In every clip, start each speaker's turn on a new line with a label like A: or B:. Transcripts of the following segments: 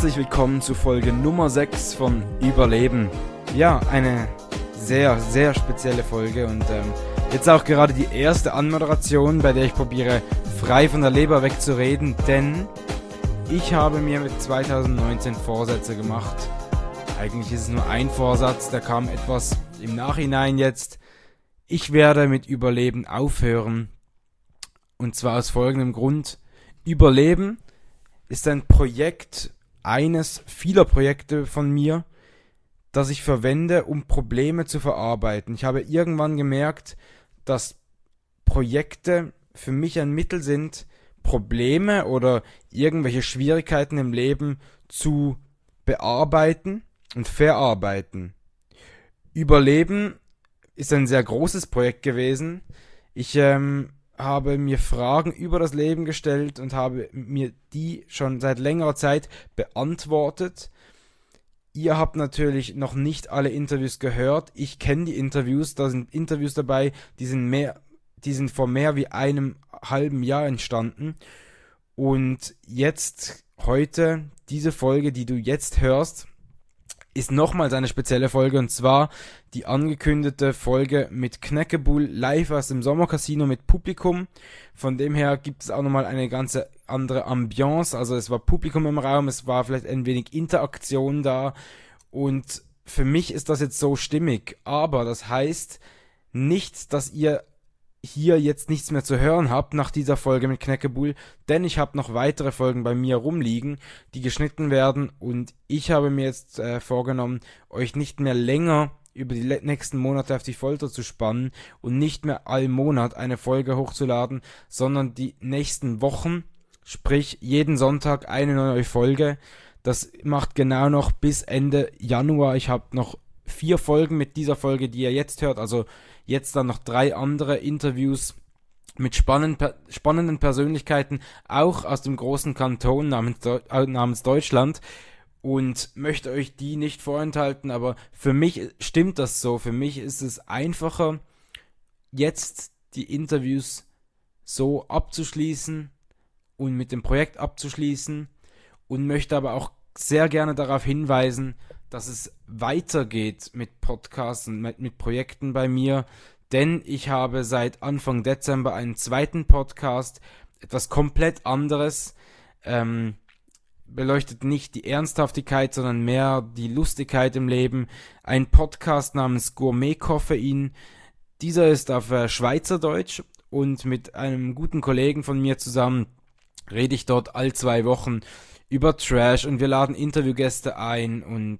A: herzlich willkommen zu Folge Nummer 6 von Überleben. Ja, eine sehr, sehr spezielle Folge und jetzt auch gerade die erste Anmoderation, bei der ich probiere, frei von der Leber wegzureden, denn ich habe mir mit 2019 Vorsätze gemacht. Eigentlich ist es nur ein Vorsatz, der kam etwas im Nachhinein jetzt. Ich werde mit Überleben aufhören und zwar aus folgendem Grund. Überleben ist ein Projekt, eines vieler Projekte von mir, das ich verwende, um Probleme zu verarbeiten. Ich habe irgendwann gemerkt, dass Projekte für mich ein Mittel sind, Probleme oder irgendwelche Schwierigkeiten im Leben zu bearbeiten und verarbeiten. Überleben ist ein sehr großes Projekt gewesen. Ich habe mir Fragen über das Leben gestellt und habe mir die schon seit längerer Zeit beantwortet. Ihr habt natürlich noch nicht alle Interviews gehört. Ich kenne die Interviews. Da sind Interviews dabei, die sind vor mehr wie einem halben Jahr entstanden. Und jetzt, heute, diese Folge, die du jetzt hörst, ist nochmals eine spezielle Folge, und zwar die angekündigte Folge mit Knäckebull live aus dem Sommercasino mit Publikum. Von dem her gibt es auch nochmal eine ganz andere Ambiance, also es war Publikum im Raum, es war vielleicht ein wenig Interaktion da und für mich ist das jetzt so stimmig, aber das heißt nicht, dass ihr hier jetzt nichts mehr zu hören habt nach dieser Folge mit Knäckebull, denn ich habe noch weitere Folgen bei mir rumliegen, die geschnitten werden und ich habe mir jetzt vorgenommen, euch nicht mehr länger über die nächsten Monate auf die Folter zu spannen und nicht mehr all Monat eine Folge hochzuladen, sondern die nächsten Wochen, sprich jeden Sonntag eine neue Folge. Das macht genau noch bis Ende Januar. Ich habe noch 4 Folgen mit dieser Folge, die ihr jetzt hört, also jetzt dann noch 3 andere Interviews mit spannenden Persönlichkeiten, auch aus dem großen Kanton namens Deutschland, und möchte euch die nicht vorenthalten, aber für mich stimmt das so. Für mich ist es einfacher, jetzt die Interviews so abzuschließen und mit dem Projekt abzuschließen, und möchte aber auch sehr gerne darauf hinweisen, dass es weitergeht mit Podcasts und mit Projekten bei mir, denn ich habe seit Anfang Dezember einen zweiten Podcast, etwas komplett anderes, beleuchtet nicht die Ernsthaftigkeit, sondern mehr die Lustigkeit im Leben, ein Podcast namens Gourmet Koffein. Dieser ist auf Schweizerdeutsch und mit einem guten Kollegen von mir zusammen rede ich dort all 2 Wochen über Trash und wir laden Interviewgäste ein und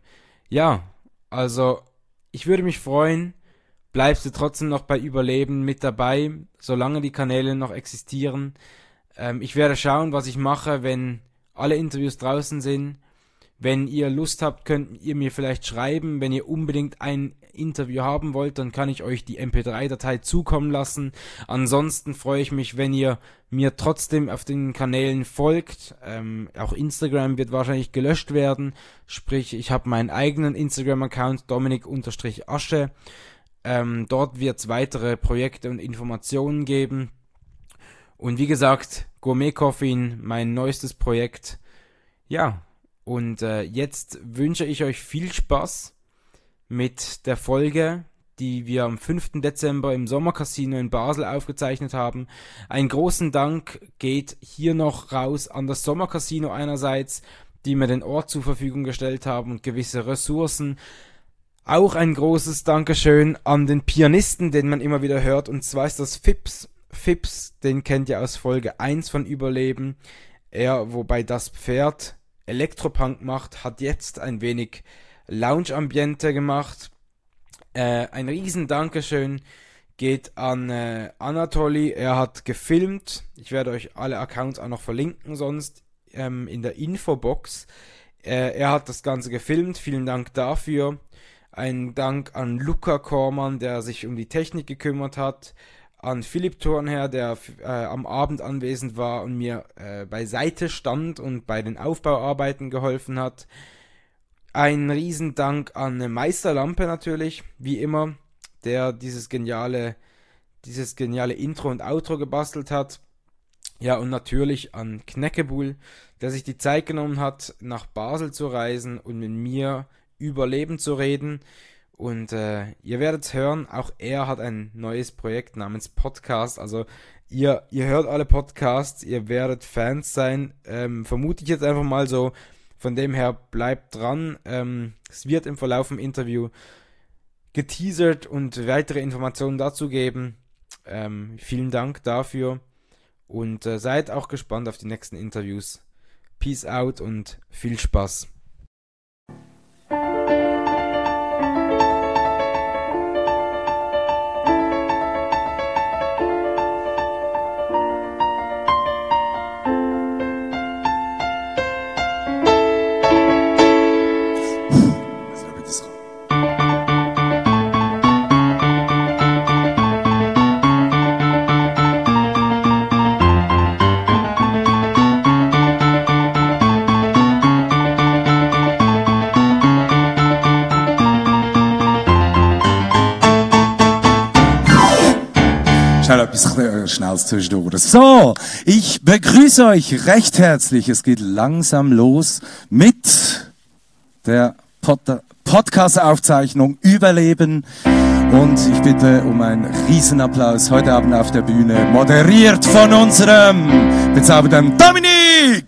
A: ja, also ich würde mich freuen, bleibst du trotzdem noch bei Überleben mit dabei, solange die Kanäle noch existieren. Ich werde schauen, was ich mache, wenn alle Interviews draußen sind. Wenn ihr Lust habt, könnt ihr mir vielleicht schreiben. Wenn ihr unbedingt ein Interview haben wollt, dann kann ich euch die MP3-Datei zukommen lassen. Ansonsten freue ich mich, wenn ihr mir trotzdem auf den Kanälen folgt. Auch Instagram wird wahrscheinlich gelöscht werden. Sprich, ich habe meinen eigenen Instagram-Account, Dominik_Asche. Dort wird es weitere Projekte und Informationen geben. Und wie gesagt, Gourmet Koffein, mein neuestes Projekt. Ja, und jetzt wünsche ich euch viel Spaß mit der Folge, die wir am 5. Dezember im Sommercasino in Basel aufgezeichnet haben. Einen großen Dank geht hier noch raus an das Sommercasino einerseits, die mir den Ort zur Verfügung gestellt haben und gewisse Ressourcen. Auch ein großes Dankeschön an den Pianisten, den man immer wieder hört, und zwar ist das Fips. Fips, den kennt ihr aus Folge 1 von Überleben. Er, wobei das Pferd Elektropunk macht, hat jetzt ein wenig Lounge-Ambiente gemacht. Ein riesen Dankeschön geht an Anatoly. Er hat gefilmt. Ich werde euch alle Accounts auch noch verlinken, sonst in der Infobox. Er hat das Ganze gefilmt. Vielen Dank dafür. Ein Dank an Luca Kormann, der sich um die Technik gekümmert hat. An Philipp Thurnherr, der am Abend anwesend war und mir beiseite stand und bei den Aufbauarbeiten geholfen hat. Ein Riesendank an Meisterlampe natürlich, wie immer, der dieses geniale Intro und Outro gebastelt hat. Ja, und natürlich an Knäckebuhl, der sich die Zeit genommen hat, nach Basel zu reisen und mit mir über Leben zu reden. Und ihr werdet hören, auch er hat ein neues Projekt namens Podcast. Also ihr hört alle Podcasts, ihr werdet Fans sein. Vermute ich jetzt einfach mal so. Von dem her bleibt dran. Es wird im Verlauf im Interview geteasert und weitere Informationen dazu geben. Vielen Dank dafür. Und seid auch gespannt auf die nächsten Interviews. Peace out und viel Spaß.
B: Schnelles zwischendurch. So, ich begrüße euch recht herzlich. Es geht langsam los mit der Podcast-Aufzeichnung Überleben. Und ich bitte um einen Riesenapplaus heute Abend auf der Bühne, moderiert von unserem bezaubernden Dominik!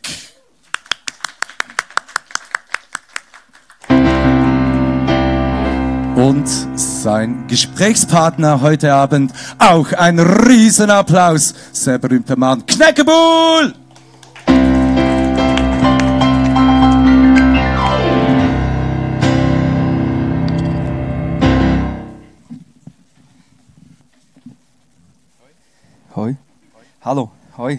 B: Und sein Gesprächspartner heute Abend, auch ein Riesenapplaus, sehr berühmter Mann, Knäckebuhl! Hoi. Hallo, hoi.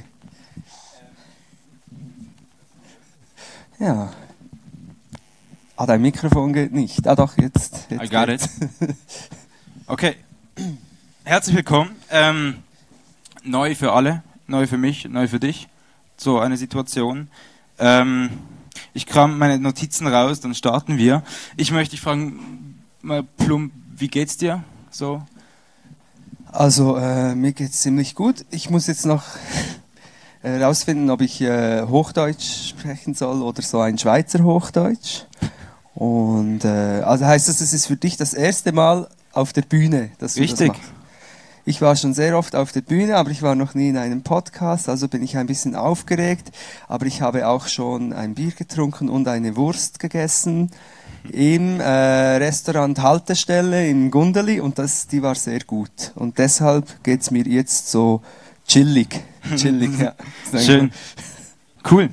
B: Ja. Ah, dein Mikrofon geht nicht. Ah doch, jetzt
C: I got it. Okay. Herzlich willkommen. Neu für alle, neu für mich, neu für dich. So eine Situation. Ich kram meine Notizen raus, dann starten wir. Ich möchte dich fragen, mal plump, wie geht's dir? So.
B: Also, mir geht's ziemlich gut. Ich muss jetzt noch rausfinden, ob ich Hochdeutsch sprechen soll oder so ein Schweizer Hochdeutsch. Und also heißt das, es ist für dich das erste Mal auf der Bühne, dass du
C: Richtig.
B: das machst? Ich war schon sehr oft auf der Bühne, aber ich war noch nie in einem Podcast, also bin ich ein bisschen aufgeregt. Aber ich habe auch schon ein Bier getrunken und eine Wurst gegessen im Restaurant Haltestelle in Gundeli und die war sehr gut. Und deshalb geht's mir jetzt so chillig. Chillig, ja.
C: Schön. Cool.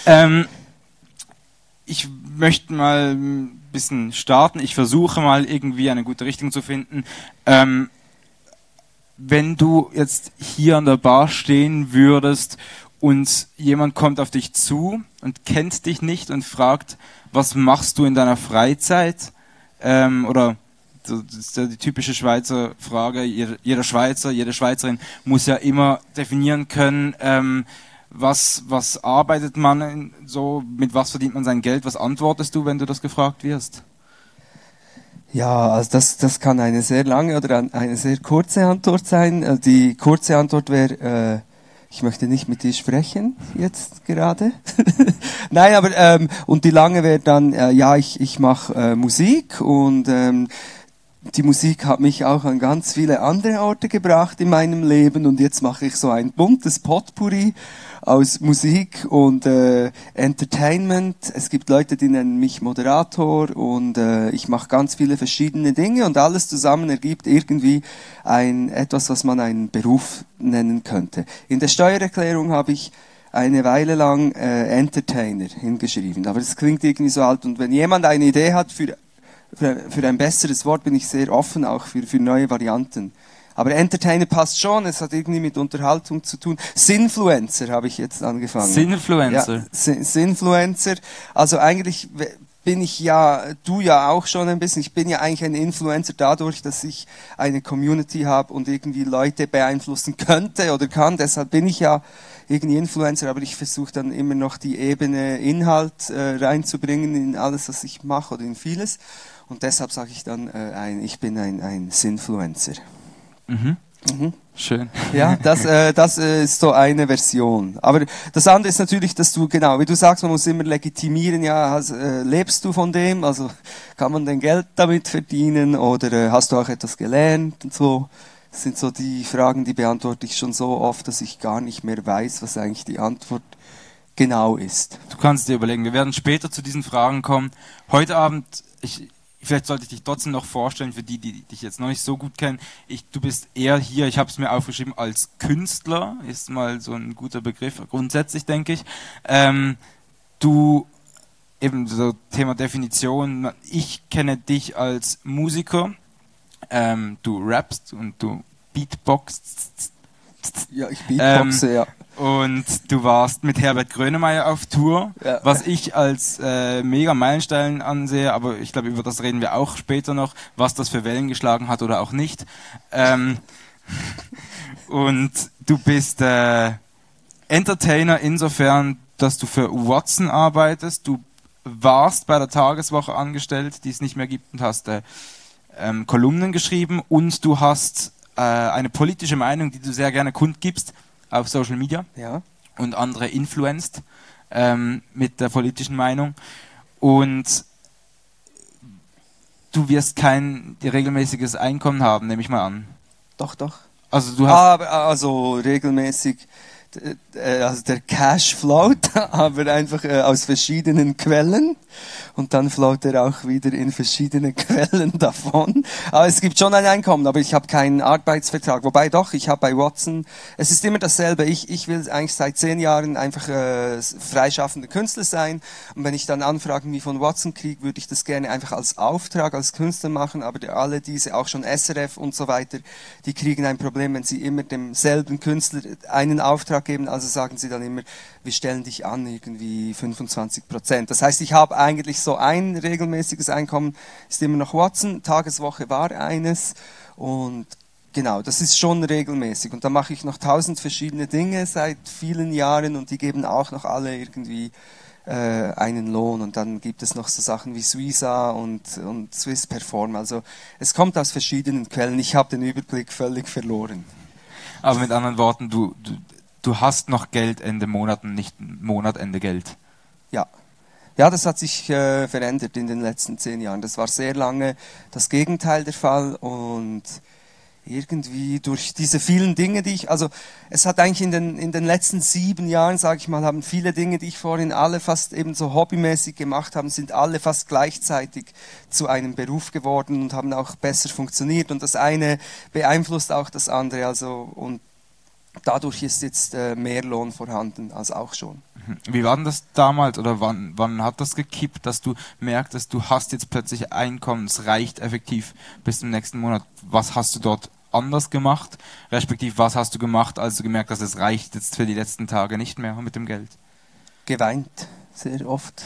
C: Ich möchte mal ein bisschen starten. Ich versuche mal irgendwie eine gute Richtung zu finden. Wenn du jetzt hier an der Bar stehen würdest und jemand kommt auf dich zu und kennt dich nicht und fragt, was machst du in deiner Freizeit? Oder das ist ja die typische Schweizer Frage. Jeder Schweizer, jede Schweizerin muss ja immer definieren können, was arbeitet man so, mit was verdient man sein Geld? Was antwortest du, wenn du das gefragt wirst?
B: Ja, also das kann eine sehr lange oder eine sehr kurze Antwort sein. Die kurze Antwort wäre, ich möchte nicht mit dir sprechen, jetzt gerade. Nein, aber, und die lange wäre dann, ja, ich mache Musik und die Musik hat mich auch an ganz viele andere Orte gebracht in meinem Leben und jetzt mache ich so ein buntes Potpourri aus Musik und Entertainment. Es gibt Leute, die nennen mich Moderator und ich mache ganz viele verschiedene Dinge und alles zusammen ergibt irgendwie etwas, was man einen Beruf nennen könnte. In der Steuererklärung habe ich eine Weile lang Entertainer hingeschrieben, aber das klingt irgendwie so alt und wenn jemand eine Idee hat für ein besseres Wort, bin ich sehr offen auch für neue Varianten. Aber Entertainer passt schon, es hat irgendwie mit Unterhaltung zu tun. Sinfluencer habe ich jetzt angefangen.
C: Sinfluencer?
B: Ja, Sinfluencer. Also eigentlich bin ich ja, du ja auch schon ein bisschen, ich bin ja eigentlich ein Influencer dadurch, dass ich eine Community habe und irgendwie Leute beeinflussen könnte oder kann. Deshalb bin ich ja irgendwie Influencer, aber ich versuche dann immer noch die Ebene Inhalt reinzubringen in alles, was ich mache oder in vieles. Und deshalb sage ich dann, ich bin ein Sinfluencer.
C: Mhm.
B: Mhm.
C: Schön.
B: Ja, das ist so eine Version. Aber das andere ist natürlich, dass du, genau, wie du sagst, man muss immer legitimieren, ja, lebst du von dem? Also kann man denn Geld damit verdienen oder hast du auch etwas gelernt und so? Das sind so die Fragen, die beantworte ich schon so oft, dass ich gar nicht mehr weiß, was eigentlich die Antwort genau ist.
C: Du kannst dir überlegen, wir werden später zu diesen Fragen kommen. Heute Abend, vielleicht sollte ich dich trotzdem noch vorstellen, für die, die dich jetzt noch nicht so gut kennen. Du bist eher hier, ich habe es mir aufgeschrieben, als Künstler, ist mal so ein guter Begriff, grundsätzlich denke ich. Du, eben so Thema Definition, ich kenne dich als Musiker, du rappst und du beatboxst.
B: Ja, ich beatboxe, ja.
C: Und du warst mit Herbert Grönemeyer auf Tour,
B: Ja.
C: was ich als mega Meilenstein ansehe, aber ich glaube, über das reden wir auch später noch, was das für Wellen geschlagen hat oder auch nicht. Und du bist Entertainer insofern, dass du für Watson arbeitest. Du warst bei der Tageswoche angestellt, die es nicht mehr gibt, und hast Kolumnen geschrieben, und du hast eine politische Meinung, die du sehr gerne kundgibst auf Social Media,
B: Ja.
C: und andere influenced mit der politischen Meinung. Und du wirst kein regelmäßiges Einkommen haben, nehme ich mal an.
B: Doch, doch.
C: Also du hast
B: Also regelmäßig, also der Cash float, aber einfach aus verschiedenen Quellen, und dann float er auch wieder in verschiedene Quellen davon. Aber es gibt schon ein Einkommen, aber ich habe keinen Arbeitsvertrag. Wobei doch, ich habe bei Watson, es ist immer dasselbe. Ich will eigentlich seit 10 Jahren einfach freischaffender Künstler sein, und wenn ich dann Anfragen wie von Watson kriege, würde ich das gerne einfach als Auftrag, als Künstler machen, aber alle diese, auch schon SRF und so weiter, die kriegen ein Problem, wenn sie immer demselben Künstler einen Auftrag geben, also sagen sie dann immer, wir stellen dich an, irgendwie 25%. Das heißt, ich habe eigentlich so ein regelmäßiges Einkommen, ist immer noch Watson, Tageswoche war eines, und genau, das ist schon regelmäßig. Und dann mache ich noch 1000 verschiedene Dinge seit vielen Jahren, und die geben auch noch alle irgendwie einen Lohn, und dann gibt es noch so Sachen wie Suiza und Swiss Perform. Also es kommt aus verschiedenen Quellen, ich habe den Überblick völlig verloren.
C: aber mit anderen Worten, du hast noch Geld Ende Monat und nicht Monatende Geld.
B: Ja. Ja, das hat sich verändert in den letzten 10 Jahren. Das war sehr lange das Gegenteil der Fall, und irgendwie durch diese vielen Dinge, also es hat eigentlich in den letzten 7 Jahren, sage ich mal, haben viele Dinge, die ich vorhin alle fast eben so hobbymäßig gemacht habe, sind alle fast gleichzeitig zu einem Beruf geworden und haben auch besser funktioniert, und das eine beeinflusst auch das andere, also, und dadurch ist jetzt mehr Lohn vorhanden als auch schon.
C: Wie war denn das damals, oder wann hat das gekippt, dass du merktest, du hast jetzt plötzlich Einkommen, es reicht effektiv bis zum nächsten Monat? Was hast du dort anders gemacht, respektive was hast du gemacht, als du gemerkt hast, es reicht jetzt für die letzten Tage nicht mehr mit dem Geld?
B: Geweint, sehr oft.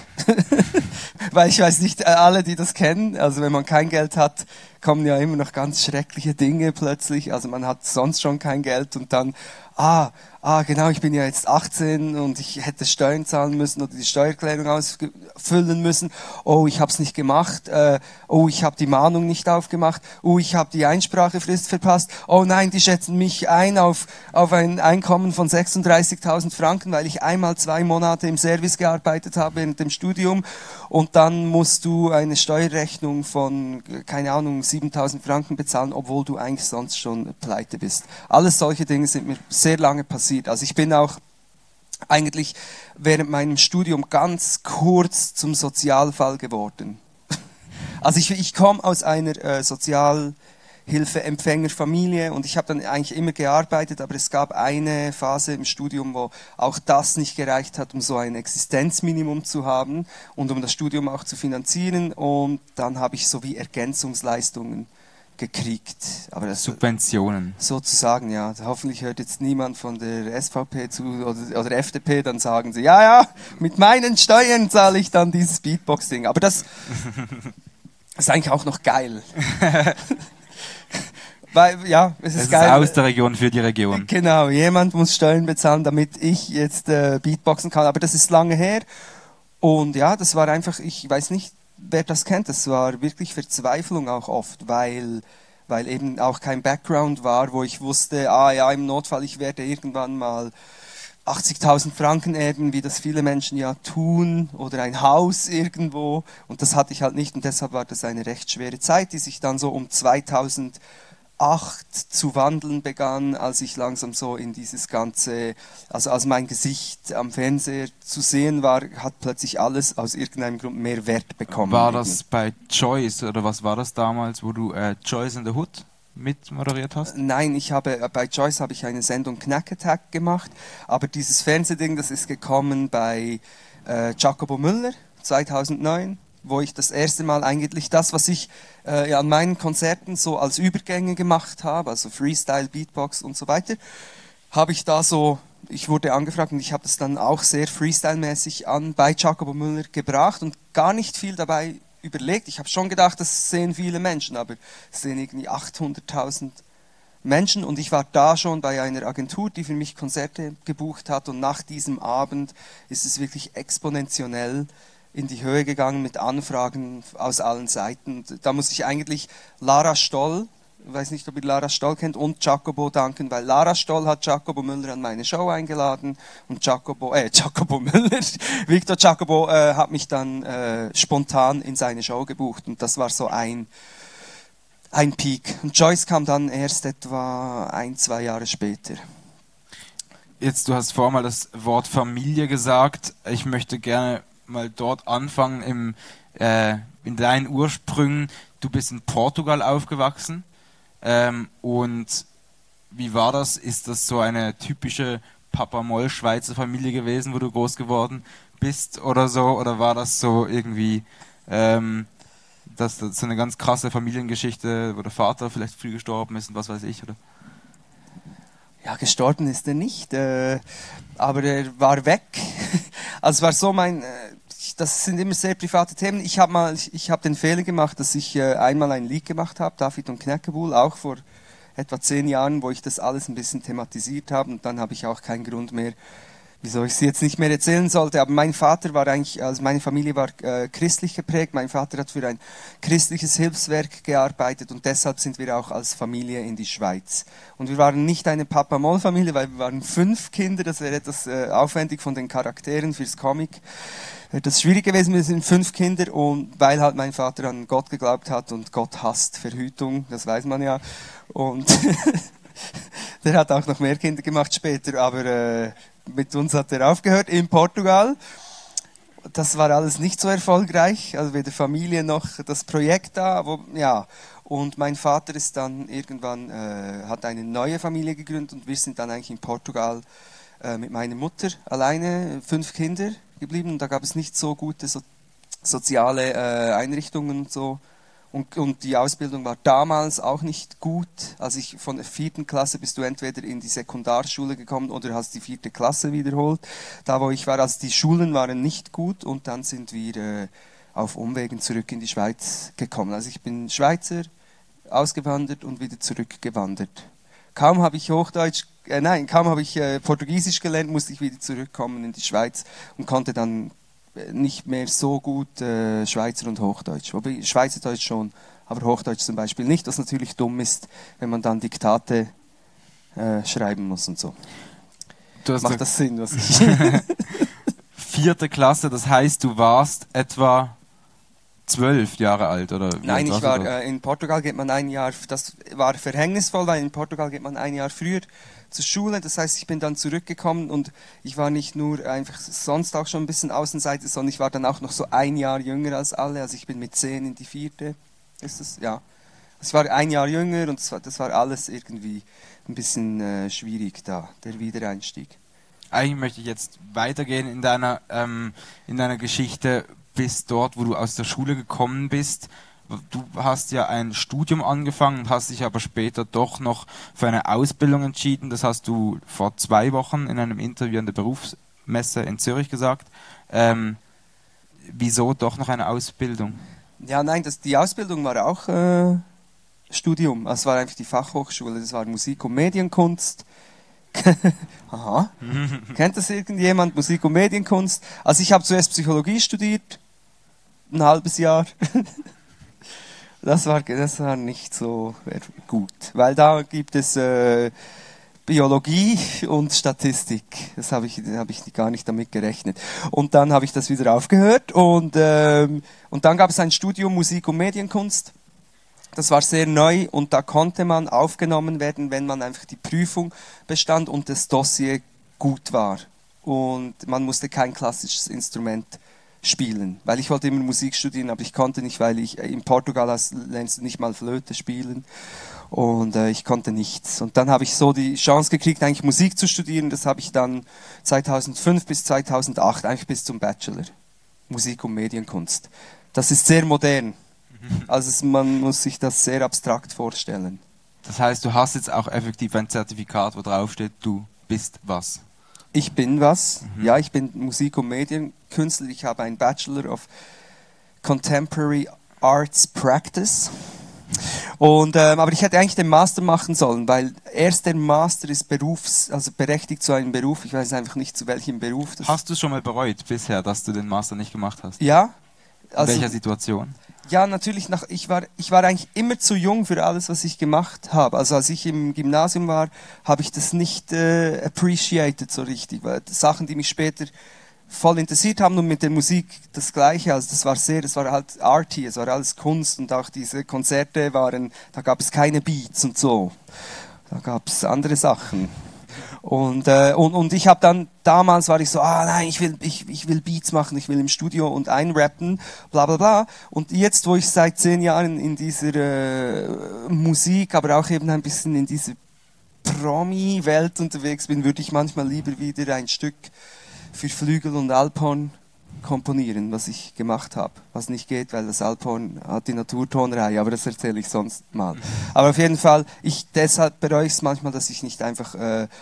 B: Weil ich weiß nicht, alle, die das kennen, also wenn man kein Geld hat, kommen ja immer noch ganz schreckliche Dinge plötzlich. Also man hat sonst schon kein Geld, und dann, genau, ich bin ja jetzt 18 und ich hätte Steuern zahlen müssen oder die Steuererklärung ausfüllen müssen. Oh, ich habe es nicht gemacht. Oh, ich habe die Mahnung nicht aufgemacht. Oh, ich habe die Einsprachefrist verpasst. Oh nein, die schätzen mich ein auf ein Einkommen von 36.000 Franken, weil ich einmal 2 Monate im Service gearbeitet habe während dem Studium, und dann musst du eine Steuerrechnung von, keine Ahnung, 7.000 Franken bezahlen, obwohl du eigentlich sonst schon pleite bist. Alles solche Dinge sind mir sehr lange passiert. Also ich bin auch eigentlich während meinem Studium ganz kurz zum Sozialfall geworden. Also ich komme aus einer Sozialhilfeempfängerfamilie, und ich habe dann eigentlich immer gearbeitet, aber es gab eine Phase im Studium, wo auch das nicht gereicht hat, um so ein Existenzminimum zu haben und um das Studium auch zu finanzieren, und dann habe ich so wie Ergänzungsleistungen gekriegt. Aber das
C: Subventionen.
B: sozusagen, ja. Hoffentlich hört jetzt niemand von der SVP zu oder FDP, dann sagen sie, ja, mit meinen Steuern zahle ich dann dieses Beatbox-Ding. Aber das ist eigentlich auch noch geil. Weil, ja, es ist geil.
C: Es ist aus der Region für die Region.
B: Genau, jemand muss Steuern bezahlen, damit ich jetzt Beatboxen kann. Aber das ist lange her. Und ja, das war einfach, ich weiß nicht, wer das kennt, das war wirklich Verzweiflung auch oft, weil weil eben auch kein Background war, wo ich wusste, ah ja, im Notfall, ich werde irgendwann mal 80.000 Franken erben, wie das viele Menschen ja tun, oder ein Haus irgendwo, und das hatte ich halt nicht, und deshalb war das eine recht schwere Zeit, die sich dann so um 2008 zu wandeln begann, als ich langsam so in dieses ganze, also als mein Gesicht am Fernseher zu sehen war, hat plötzlich alles aus irgendeinem Grund mehr Wert bekommen.
C: War das bei Joyce, oder was war das damals, wo du Joyce in the Hood mit moderiert hast?
B: Nein, bei Joyce habe ich eine Sendung Knack Attack gemacht, aber dieses Fernsehding, das ist gekommen bei Jacobo Müller 2009, wo ich das erste Mal eigentlich das, was ich an meinen Konzerten so als Übergänge gemacht habe, also Freestyle, Beatbox und so weiter, habe ich da so, ich wurde angefragt und ich habe das dann auch sehr Freestyle-mäßig bei Jacobo Müller gebracht und gar nicht viel dabei überlegt. Ich habe schon gedacht, das sehen viele Menschen, aber es sehen irgendwie 800.000 Menschen, und ich war da schon bei einer Agentur, die für mich Konzerte gebucht hat, und nach diesem Abend ist es wirklich exponentiell in die Höhe gegangen mit Anfragen aus allen Seiten. Und da muss ich eigentlich Lara Stoll, ich weiß nicht, ob ihr Lara Stoll kennt, und Jacobo danken, weil Lara Stoll hat Jacobo Müller an meine Show eingeladen und Jacobo Müller, Victor Jacobo hat mich dann spontan in seine Show gebucht, und das war so ein Peak. Und Joyce kam dann erst etwa 1-2 Jahre später.
C: Jetzt, du hast vorher mal das Wort Familie gesagt. Ich möchte gerne mal dort anfangen, in deinen Ursprüngen. Du bist in Portugal aufgewachsen. Und wie war das? Ist das so eine typische Papa-Moll-Schweizer Familie gewesen, wo du groß geworden bist oder so? Oder war das so irgendwie das so eine ganz krasse Familiengeschichte, wo der Vater vielleicht früh gestorben ist und was weiß ich, oder?
B: Ja, gestorben ist er nicht, aber er war weg. Also es war so das sind immer sehr private Themen. Ich habe den Fehler gemacht, dass ich einmal ein Lied gemacht habe, David und Knäckebuhl, auch vor etwa 10 Jahren, wo ich das alles ein bisschen thematisiert habe, und dann habe ich auch keinen Grund mehr, wieso ich sie jetzt nicht mehr erzählen sollte, aber mein Vater war eigentlich, also meine Familie war christlich geprägt, mein Vater hat für ein christliches Hilfswerk gearbeitet, und deshalb sind wir auch als Familie in die Schweiz. Und wir waren nicht eine Papa-Moll-Familie, weil wir waren 5 Kinder, das wäre etwas aufwendig von den Charakteren fürs Comic. Das ist schwierig gewesen, wir sind 5 Kinder, und weil halt mein Vater an Gott geglaubt hat, und Gott hasst Verhütung, das weiß man ja, und der hat auch noch mehr Kinder gemacht später, aber mit uns hat er aufgehört in Portugal. Das war alles nicht so erfolgreich, also weder Familie noch das Projekt da, ja. Und mein Vater ist dann irgendwann, hat eine neue Familie gegründet, und wir sind dann eigentlich in Portugal mit meiner Mutter alleine, 5 Kinder geblieben, und da gab es nicht so gute soziale Einrichtungen und so. Und die Ausbildung war damals auch nicht gut. Also von der 4. Klasse bist du entweder in die Sekundarschule gekommen oder hast die 4. Klasse wiederholt. Da wo ich war, also die Schulen waren nicht gut, und dann sind wir auf Umwegen zurück in die Schweiz gekommen. Also ich bin Schweizer, ausgewandert und wieder zurückgewandert. Kaum habe ich Portugiesisch gelernt, musste ich wieder zurückkommen in die Schweiz und konnte dann nicht mehr so gut Schweizer und Hochdeutsch. Wobei Schweizerdeutsch schon, aber Hochdeutsch zum Beispiel nicht, was natürlich dumm ist, wenn man dann Diktate schreiben muss und so. Macht das Sinn, was ich...
C: 4. Klasse, das heißt, du warst etwa 12 Jahre alt, oder?
B: Nein, ich war in Portugal geht man ein Jahr, das war verhängnisvoll, weil in Portugal geht man ein Jahr früher zur Schule. Das heißt, ich bin dann zurückgekommen, und ich war nicht nur einfach sonst auch schon ein bisschen Außenseiter, sondern ich war dann auch noch so ein Jahr jünger als alle. Also ich bin mit 10 in die 4. Ist das? Ja. Also ich war ein Jahr jünger, und das war alles irgendwie ein bisschen schwierig da, der Wiedereinstieg.
C: Eigentlich möchte ich jetzt weitergehen in deiner Geschichte bis dort, wo du aus der Schule gekommen bist. Du hast ja ein Studium angefangen, hast dich aber später doch noch für eine Ausbildung entschieden. Das hast du vor 2 Wochen in einem Interview an der Berufsmesse in Zürich gesagt. Wieso doch noch eine Ausbildung?
B: Ja, nein, die Ausbildung war auch Studium. Es war einfach die Fachhochschule. Das war Musik- und Medienkunst. Aha. Kennt das irgendjemand? Musik- und Medienkunst. Also ich habe zuerst Psychologie studiert. Ein halbes Jahr. Das war nicht so gut, weil da gibt es Biologie und Statistik. Das habe ich gar nicht damit gerechnet. Und dann habe ich das wieder aufgehört und dann gab es ein Studium Musik- und Medienkunst. Das war sehr neu und da konnte man aufgenommen werden, wenn man einfach die Prüfung bestand und das Dossier gut war. Und man musste kein klassisches Instrument spielen, weil ich wollte immer Musik studieren, aber ich konnte nicht, weil ich in Portugal lernst du nicht mal Flöte spielen und ich konnte nichts. Und dann habe ich so die Chance gekriegt, eigentlich Musik zu studieren. Das habe ich dann 2005 bis 2008, eigentlich bis zum Bachelor, Musik- und Medienkunst. Das ist sehr modern. Also man muss sich das sehr abstrakt vorstellen.
C: Das heißt, du hast jetzt auch effektiv ein Zertifikat, wo drauf steht, du bist was?
B: Ich bin was. Ja, ich bin Musik- und Medienkünstler. Ich habe einen Bachelor of Contemporary Arts Practice. Und, aber ich hätte eigentlich den Master machen sollen, weil erst der Master ist also berechtigt zu einem Beruf. Ich weiß einfach nicht, zu welchem Beruf das.
C: Hast du schon mal bereut bisher, dass du den Master nicht gemacht hast?
B: Ja.
C: In welcher Situation?
B: Ja, natürlich. Ich war eigentlich immer zu jung für alles, was ich gemacht habe. Also als ich im Gymnasium war, habe ich das nicht appreciated so richtig. Weil Sachen, die mich später voll interessiert haben und mit der Musik das Gleiche. Also das war halt arty, es war alles Kunst und auch diese Konzerte da gab es keine Beats und so. Da gab es andere Sachen. Und ich habe dann, damals war ich so, nein, ich will Beats machen, ich will im Studio und einrappen, bla bla bla. Und jetzt, wo ich seit 10 Jahren in dieser Musik, aber auch eben ein bisschen in dieser Promi-Welt unterwegs bin, würde ich manchmal lieber wieder ein Stück für Flügel und Alphorn komponieren, was ich gemacht habe. Was nicht geht, weil das Alphorn hat die Naturtonreihe, aber das erzähle ich sonst mal. Aber auf jeden Fall, deshalb bereue ich es manchmal, dass ich nicht einfach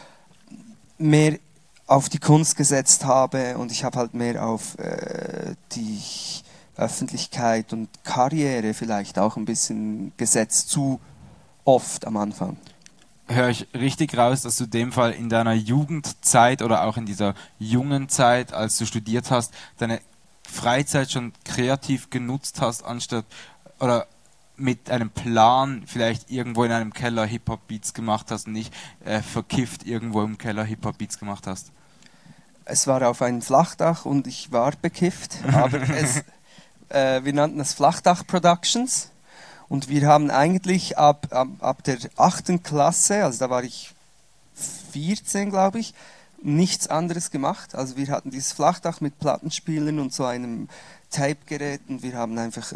B: mehr auf die Kunst gesetzt habe und ich habe halt mehr auf die Öffentlichkeit und Karriere vielleicht auch ein bisschen gesetzt, zu oft am Anfang.
C: Höre ich richtig raus, dass du in dem Fall in deiner Jugendzeit oder auch in dieser jungen Zeit, als du studiert hast, deine Freizeit schon kreativ genutzt hast, anstatt oder mit einem Plan vielleicht irgendwo in einem Keller Hip-Hop-Beats gemacht hast und nicht verkifft irgendwo im Keller Hip-Hop-Beats gemacht hast?
B: Es war auf einem Flachdach und ich war bekifft, aber wir nannten es Flachdach Productions. Und wir haben eigentlich ab der 8. Klasse, also da war ich 14, glaube ich, nichts anderes gemacht. Also wir hatten dieses Flachdach mit Plattenspielern und so einem Tape-Gerät und wir haben einfach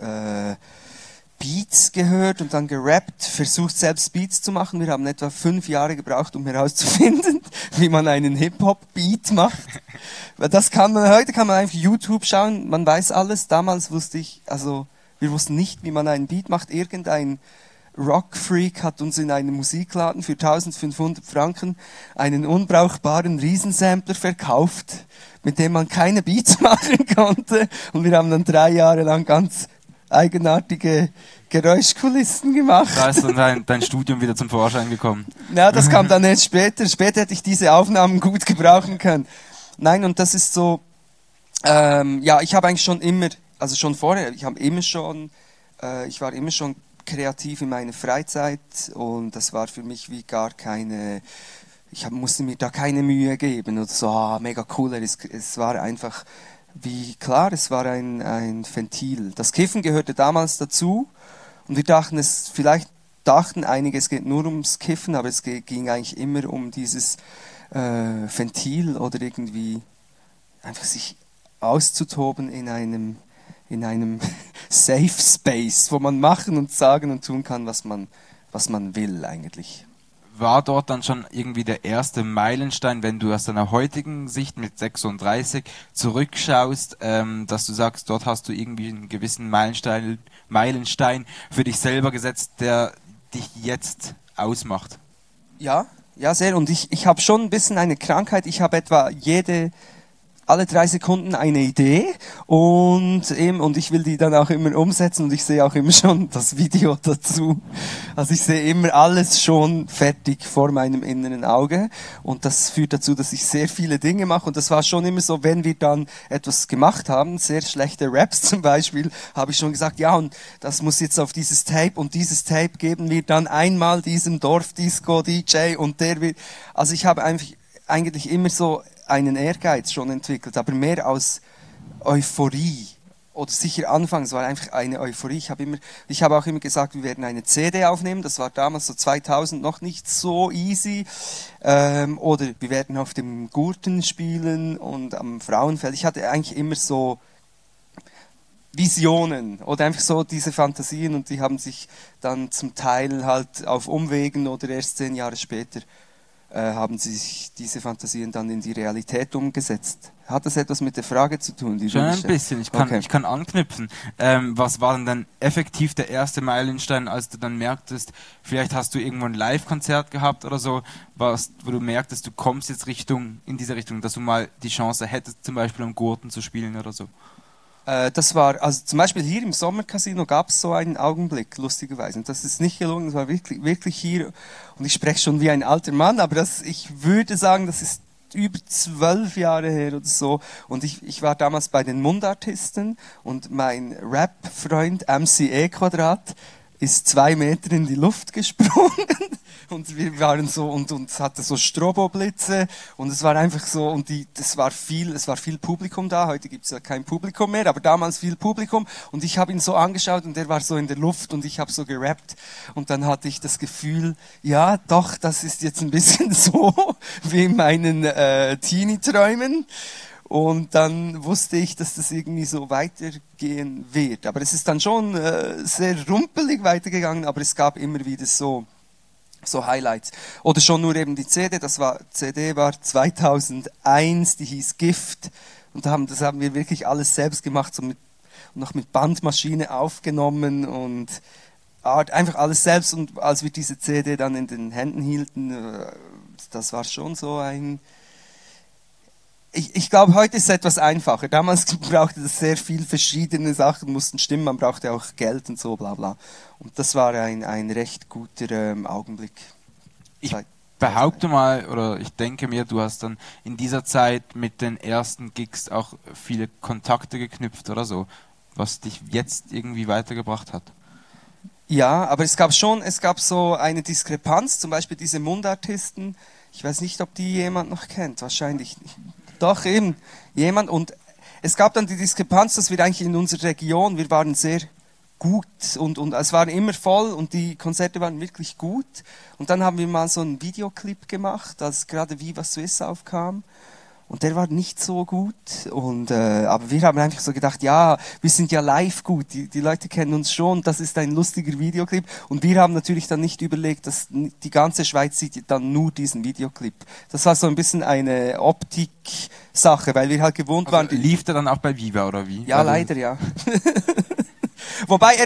B: Beats gehört und dann gerappt, versucht selbst Beats zu machen. Wir haben etwa 5 Jahre gebraucht, um herauszufinden, wie man einen Hip-Hop-Beat macht. Heute kann man einfach YouTube schauen, man weiß alles. Damals wir wussten nicht, wie man einen Beat macht. Irgendein Rockfreak hat uns in einem Musikladen für 1500 Franken einen unbrauchbaren Riesensampler verkauft, mit dem man keine Beats machen konnte. Und wir haben dann 3 Jahre lang ganz eigenartige Geräuschkulissen gemacht.
C: Da ist dann dein Studium wieder zum Vorschein gekommen.
B: Ja, das kam dann erst später. Später hätte ich diese Aufnahmen gut gebrauchen können. Nein, und das ist so, ich habe eigentlich schon immer, also schon vorher, ich war immer schon kreativ in meiner Freizeit und das war für mich wie gar keine, musste mir da keine Mühe geben oder so, mega cool, es war einfach es war ein Ventil. Das Kiffen gehörte damals dazu und vielleicht dachten einige, es geht nur ums Kiffen, aber es ging eigentlich immer um dieses Ventil oder irgendwie einfach sich auszutoben in einem Safe Space, wo man machen und sagen und tun kann, was man will eigentlich.
C: War dort dann schon irgendwie der erste Meilenstein, wenn du aus deiner heutigen Sicht mit 36 zurückschaust, dass du sagst, dort hast du irgendwie einen gewissen Meilenstein für dich selber gesetzt, der dich jetzt ausmacht?
B: Ja, sehr. Und ich habe schon ein bisschen eine Krankheit. Ich habe etwa jede alle 3 Sekunden eine Idee und ich will die dann auch immer umsetzen und ich sehe auch immer schon das Video dazu. Also ich sehe immer alles schon fertig vor meinem inneren Auge und das führt dazu, dass ich sehr viele Dinge mache und das war schon immer so, wenn wir dann etwas gemacht haben, sehr schlechte Raps zum Beispiel, habe ich schon gesagt, ja und das muss jetzt auf dieses Tape und dieses Tape geben wir dann einmal diesem Dorfdisco-DJ und der wird, also ich habe eigentlich immer so einen Ehrgeiz schon entwickelt, aber mehr aus Euphorie. Oder sicher anfangs war einfach eine Euphorie. Ich habe auch immer gesagt, wir werden eine CD aufnehmen. Das war damals so 2000 noch nicht so easy. Oder wir werden auf dem Gurten spielen und am Frauenfeld. Ich hatte eigentlich immer so Visionen oder einfach so diese Fantasien und die haben sich dann zum Teil halt auf Umwegen oder erst 10 Jahre später haben sich diese Fantasien dann in die Realität umgesetzt. Hat das etwas mit der Frage zu tun?
C: Schon ein bisschen, ich kann anknüpfen. Was war denn dann effektiv der erste Meilenstein, als du dann merktest, vielleicht hast du irgendwo ein Live-Konzert gehabt oder so, wo du merktest, du kommst jetzt in diese Richtung, dass du mal die Chance hättest, zum Beispiel am Gurten zu spielen oder so?
B: Das war, also zum Beispiel hier im Sommercasino gab es so einen Augenblick, lustigerweise. Und das ist nicht gelungen, das war wirklich, wirklich hier. Und ich spreche schon wie ein alter Mann, aber ich würde sagen, das ist über 12 Jahre her oder so. Und ich war damals bei den Mundartisten und mein Rap-Freund MC Quadrat ist 2 Meter in die Luft gesprungen und wir waren so und es hatte so Stroboblitze und es war einfach so und es war viel Publikum da. Heute gibt es ja kein Publikum mehr, aber damals viel Publikum und ich habe ihn so angeschaut und er war so in der Luft und ich habe so gerappt und dann hatte ich das Gefühl, ja doch, das ist jetzt ein bisschen so wie in meinen Teenie-Träumen. Und dann wusste ich, dass das irgendwie so weitergehen wird. Aber es ist dann schon sehr rumpelig weitergegangen, aber es gab immer wieder so Highlights. Oder schon nur eben die CD war 2001, die hieß Gift. Und das haben wir wirklich alles selbst gemacht, noch mit Bandmaschine aufgenommen und einfach alles selbst. Und als wir diese CD dann in den Händen hielten, das war schon so ein... Ich glaube, heute ist es etwas einfacher. Damals brauchte es sehr viel verschiedene Sachen, mussten stimmen, man brauchte auch Geld und so, bla bla. Und das war ein recht guter Augenblick.
C: Ich behaupte mal, oder ich denke mir, du hast dann in dieser Zeit mit den ersten Gigs auch viele Kontakte geknüpft oder so, was dich jetzt irgendwie weitergebracht hat.
B: Ja, aber es gab so eine Diskrepanz, zum Beispiel diese Mundartisten. Ich weiß nicht, ob die jemand noch kennt, wahrscheinlich nicht. Doch, eben, jemand. Und es gab dann die Diskrepanz, dass wir eigentlich in unserer Region, wir waren sehr gut und es waren immer voll und die Konzerte waren wirklich gut. Und dann haben wir mal so einen Videoclip gemacht, als gerade Viva Suisse aufkam. Und der war nicht so gut. Aber wir haben einfach so gedacht, ja, wir sind ja live gut. Die Leute kennen uns schon. Das ist ein lustiger Videoclip. Und wir haben natürlich dann nicht überlegt, dass die ganze Schweiz sieht dann nur diesen Videoclip. Das war so ein bisschen eine Optik-Sache, weil wir halt gewohnt waren.
C: Lief der dann auch bei Viva oder wie?
B: Ja, leider, ja. Wobei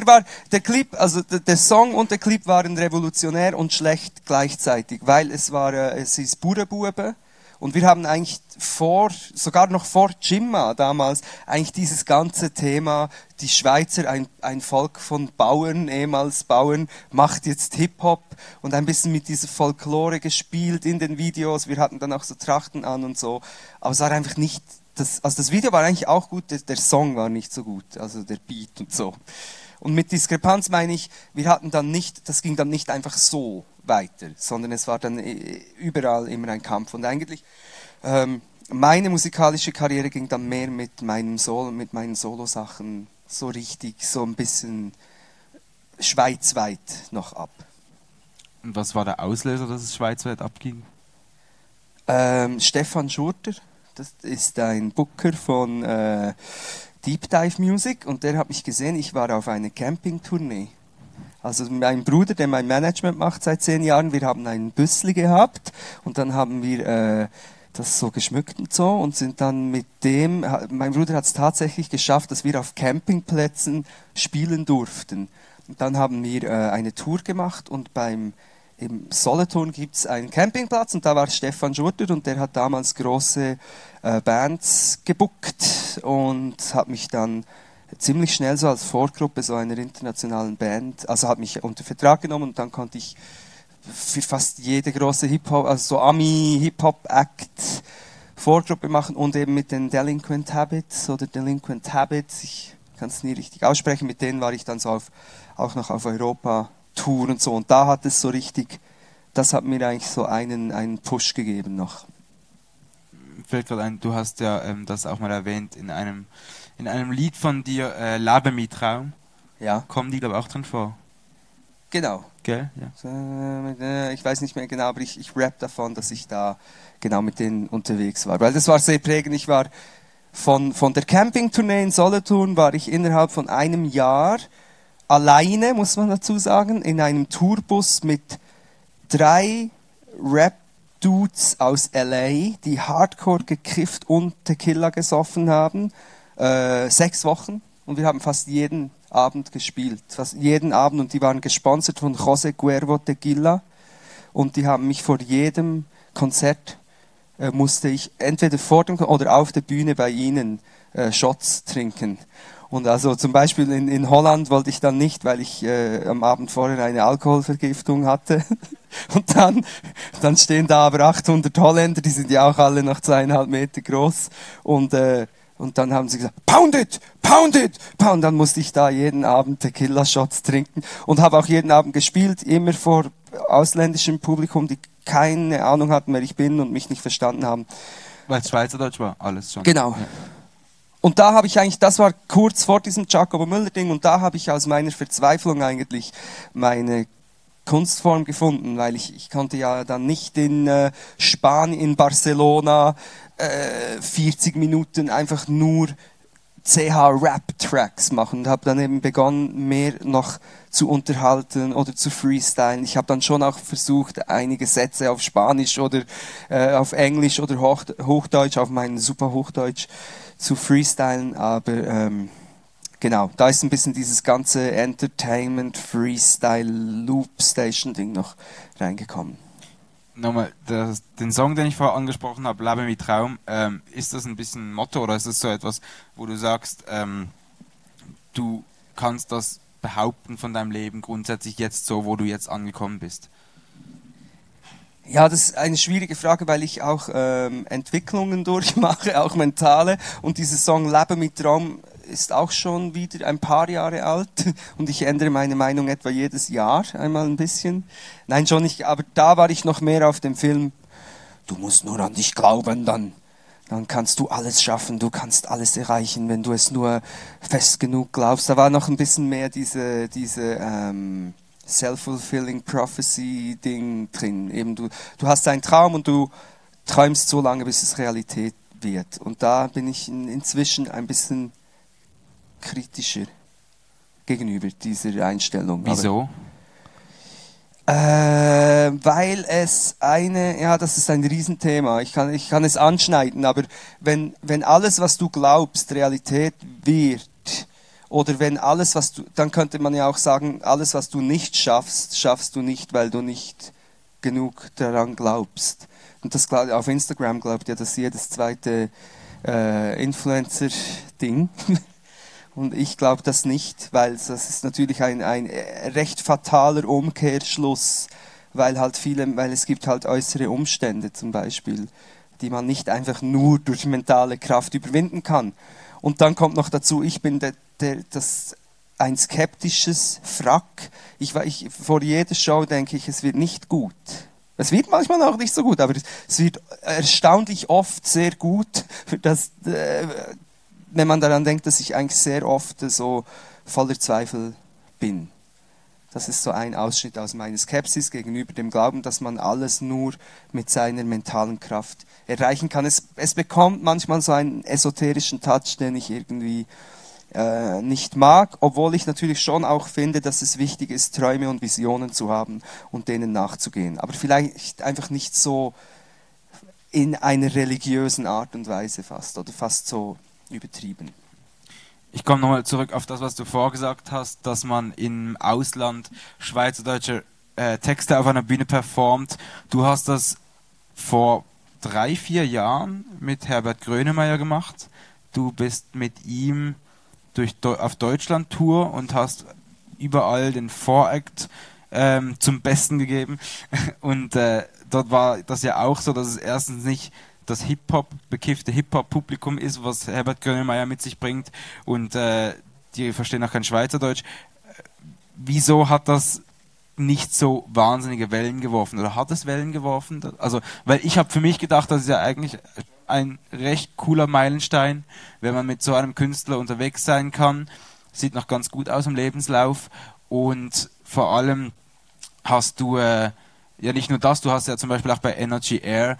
B: der Song und der Clip waren revolutionär und schlecht gleichzeitig, weil es hieß Bauernbuben. Und wir haben eigentlich sogar noch vor Jimma damals, eigentlich dieses ganze Thema, die Schweizer, ein Volk von Bauern, ehemals Bauern, macht jetzt Hip-Hop und ein bisschen mit dieser Folklore gespielt in den Videos. Wir hatten dann auch so Trachten an und so. Aber es war einfach nicht, das Video war eigentlich auch gut, der Song war nicht so gut, also der Beat und so. Und mit Diskrepanz meine ich, das ging dann nicht einfach so weiter, sondern es war dann überall immer ein Kampf. Und eigentlich, meine musikalische Karriere ging dann mehr mit meinen Solo-Sachen so richtig, so ein bisschen schweizweit noch ab.
C: Und was war der Auslöser, dass es schweizweit abging?
B: Stefan Schurter, das ist ein Booker von Deep Dive Music und der hat mich gesehen, ich war auf einer Campingtournee. Also mein Bruder, der mein Management macht seit 10 Jahren, wir haben einen Büssli gehabt und dann haben wir das so geschmückt und so und sind dann mein Bruder hat es tatsächlich geschafft, dass wir auf Campingplätzen spielen durften. Und dann haben wir eine Tour gemacht und beim im Solothurn gibt es einen Campingplatz und da war Stefan Schurter und der hat damals große Bands gebuckt und hat mich dann ziemlich schnell so als Vorgruppe so einer internationalen Band, also hat mich unter Vertrag genommen und dann konnte ich für fast jede große Hip-Hop, also so Ami-Hip-Hop-Act Vorgruppe machen und eben mit den Delinquent Habits oder Delinquent Habits, ich kann es nie richtig aussprechen, mit denen war ich dann so auch noch auf Europa-Tour und so und da hat es so richtig, das hat mir eigentlich so einen Push gegeben noch.
C: Fällt gerade ein, du hast ja das auch mal erwähnt in einem Lied von dir, Labe mi Traum.
B: Ja.
C: Kommen die, glaube ich, auch drin vor.
B: Genau.
C: Gell? Ja.
B: Ich weiß nicht mehr genau, aber ich rap davon, dass ich da genau mit denen unterwegs war. Weil das war sehr prägend. Ich war von der Campingtournee in Solothurn war ich innerhalb von einem Jahr alleine, muss man dazu sagen, in einem Tourbus mit 3 Rap-Dudes aus LA, die hardcore gekifft und Tequila gesoffen haben. 6 Wochen und wir haben fast jeden Abend gespielt, fast jeden Abend und die waren gesponsert von José Cuervo Tequila und die haben mich vor jedem Konzert musste ich entweder vor dem oder auf der Bühne bei ihnen Shots trinken. Und also zum Beispiel in Holland wollte ich dann nicht, weil ich am Abend vorher eine Alkoholvergiftung hatte. Und dann stehen da aber 800 Holländer, die sind ja auch alle noch 2,5 Meter groß und dann haben sie gesagt, pound it, pound it, pound. Dann musste ich da jeden Abend Tequila-Shots trinken und habe auch jeden Abend gespielt, immer vor ausländischem Publikum, die keine Ahnung hatten, wer ich bin und mich nicht verstanden haben.
C: Weil es Schweizerdeutsch war, alles schon.
B: Genau. Ja. Und da habe ich eigentlich, das war kurz vor diesem Jacobo Müller-Ding und da habe ich aus meiner Verzweiflung eigentlich meine Kunstform gefunden, weil ich konnte ja dann nicht in Spanien, in Barcelona 40 Minuten einfach nur CH-Rap-Tracks machen und habe dann eben begonnen, mehr noch zu unterhalten oder zu freestylen. Ich habe dann schon auch versucht, einige Sätze auf Spanisch oder auf Englisch oder Hochdeutsch, auf mein super Hochdeutsch zu freestylen, aber genau, da ist ein bisschen dieses ganze Entertainment, Freestyle, Loop Station Ding noch reingekommen.
C: Nochmal, den Song, den ich vorher angesprochen habe, Labe mi Traum, ist das ein bisschen ein Motto oder ist das so etwas, wo du sagst, du kannst das behaupten von deinem Leben grundsätzlich jetzt so, wo du jetzt angekommen bist?
B: Ja, das ist eine schwierige Frage, weil ich auch Entwicklungen durchmache, auch mentale. Und dieser Song Labe mi Traum ist auch schon wieder ein paar Jahre alt und ich ändere meine Meinung etwa jedes Jahr einmal ein bisschen. Nein, schon nicht, aber da war ich noch mehr auf dem Film, du musst nur an dich glauben, dann kannst du alles schaffen, du kannst alles erreichen, wenn du es nur fest genug glaubst. Da war noch ein bisschen mehr diese self-fulfilling prophecy Ding drin. Eben du hast einen Traum und du träumst so lange, bis es Realität wird. Und da bin ich inzwischen ein bisschen kritischer gegenüber dieser Einstellung.
C: Wieso?
B: Weil es das ist ein Riesenthema. Ich kann es anschneiden, aber wenn alles, was du glaubst, Realität wird, oder wenn alles, dann könnte man ja auch sagen, alles, was du nicht schaffst, schaffst du nicht, weil du nicht genug daran glaubst. Und das auf Instagram glaubt ja das jedes zweite Influencer-Ding. Und ich glaube das nicht, weil das ist natürlich ein recht fataler Umkehrschluss, weil es gibt halt äußere Umstände zum Beispiel, die man nicht einfach nur durch mentale Kraft überwinden kann. Und dann kommt noch dazu, ich bin ein skeptisches Frack. Vor jeder Show denke ich, es wird nicht gut. Es wird manchmal auch nicht so gut, aber es wird erstaunlich oft sehr gut, wenn man daran denkt, dass ich eigentlich sehr oft so voller Zweifel bin. Das ist so ein Ausschnitt aus meiner Skepsis gegenüber dem Glauben, dass man alles nur mit seiner mentalen Kraft erreichen kann. Es bekommt manchmal so einen esoterischen Touch, den ich irgendwie nicht mag, obwohl ich natürlich schon auch finde, dass es wichtig ist, Träume und Visionen zu haben und denen nachzugehen. Aber vielleicht einfach nicht so in einer religiösen Art und Weise fast oder fast so übertrieben.
C: Ich komme nochmal zurück auf das, was du vorgesagt hast, dass man im Ausland schweizerdeutsche Texte auf einer Bühne performt. Du hast das vor 3-4 Jahren mit Herbert Grönemeyer gemacht. Du bist mit ihm auf Deutschland-Tour und hast überall den Voract zum Besten gegeben. Und dort war das ja auch so, dass es erstens nicht das bekiffte Hip-Hop-Publikum ist, was Herbert Grönemeyer mit sich bringt, und die verstehen auch kein Schweizerdeutsch. Wieso hat das nicht so wahnsinnige Wellen geworfen? Oder hat es Wellen geworfen? Also, weil ich habe für mich gedacht, das ist ja eigentlich ein recht cooler Meilenstein, wenn man mit so einem Künstler unterwegs sein kann. Sieht noch ganz gut aus im Lebenslauf. Und vor allem hast du, ja nicht nur das, du hast ja zum Beispiel auch bei Energy Air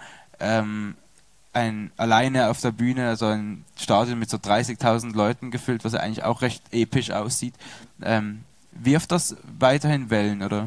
C: alleine auf der Bühne, also ein Stadion mit so 30.000 Leuten gefüllt, was ja eigentlich auch recht episch aussieht. Wirft das weiterhin Wellen, oder?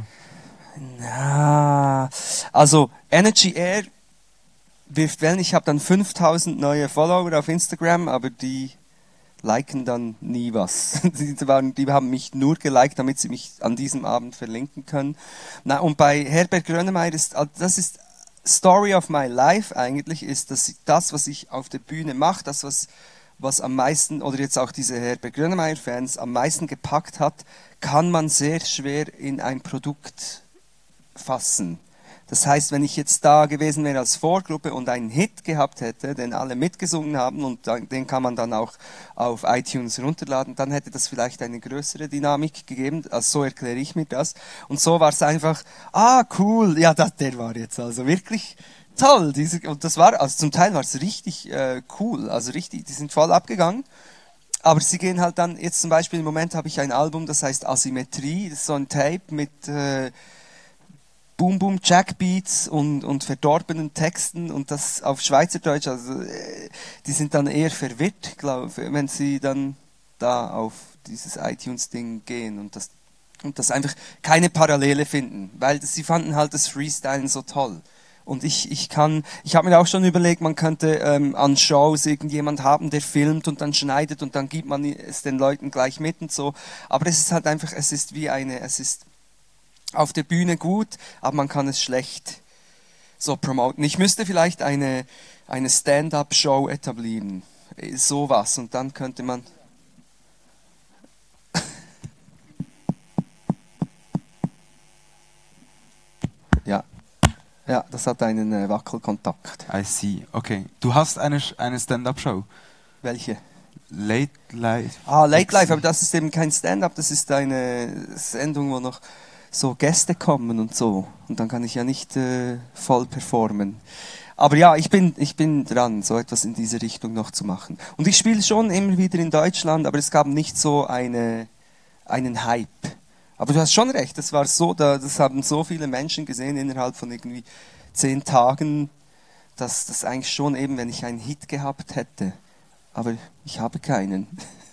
B: Ja, also Energy Air wirft Wellen. Ich habe dann 5000 neue Follower auf Instagram, aber die liken dann nie was. Die haben mich nur geliked, damit sie mich an diesem Abend verlinken können. Na, und bei Herbert Grönemeyer das ist Story of my life eigentlich, ist das, was ich auf der Bühne mache, das, was am meisten, oder jetzt auch diese Herbert Grönemeyer-Fans am meisten gepackt hat, kann man sehr schwer in ein Produkt fassen. Das heißt, wenn ich jetzt da gewesen wäre als Vorgruppe und einen Hit gehabt hätte, den alle mitgesungen haben und den kann man dann auch auf iTunes runterladen, dann hätte das vielleicht eine größere Dynamik gegeben. Also so erkläre ich mir das. Und so war es einfach, cool, ja, der war jetzt also wirklich toll. Und das war, also zum Teil war es richtig cool, also richtig, die sind voll abgegangen. Aber sie gehen halt dann, jetzt zum Beispiel im Moment habe ich ein Album, das heißt Asymmetrie, das ist so ein Tape mit Boom Boom Jackbeats und verdorbenen Texten und das auf Schweizerdeutsch, also die sind dann eher verwirrt, glaube ich, wenn sie dann da auf dieses iTunes-Ding gehen und das einfach keine Parallele finden, weil sie fanden halt das Freestylen so toll. Und ich habe mir auch schon überlegt, man könnte an Shows irgendjemand haben, der filmt und dann schneidet und dann gibt man es den Leuten gleich mit und so. Aber es ist halt einfach, es ist auf der Bühne gut, aber man kann es schlecht so promoten. Ich müsste vielleicht eine Stand-up-Show etablieren, sowas, und dann könnte man... Ja, das hat einen Wackelkontakt.
C: I see, okay. Du hast eine Stand-up-Show.
B: Welche?
C: Late Life.
B: Late Life, aber das ist eben kein Stand-up, das ist eine Sendung, wo noch so Gäste kommen und so. Und dann kann ich ja nicht voll performen. Aber ja, ich bin dran, so etwas in diese Richtung noch zu machen. Und ich spiele schon immer wieder in Deutschland, aber es gab nicht so einen Hype. Aber du hast schon recht, das war so, das haben so viele Menschen gesehen innerhalb von irgendwie 10 Tagen, dass das eigentlich schon eben, wenn ich einen Hit gehabt hätte. Aber ich habe keinen.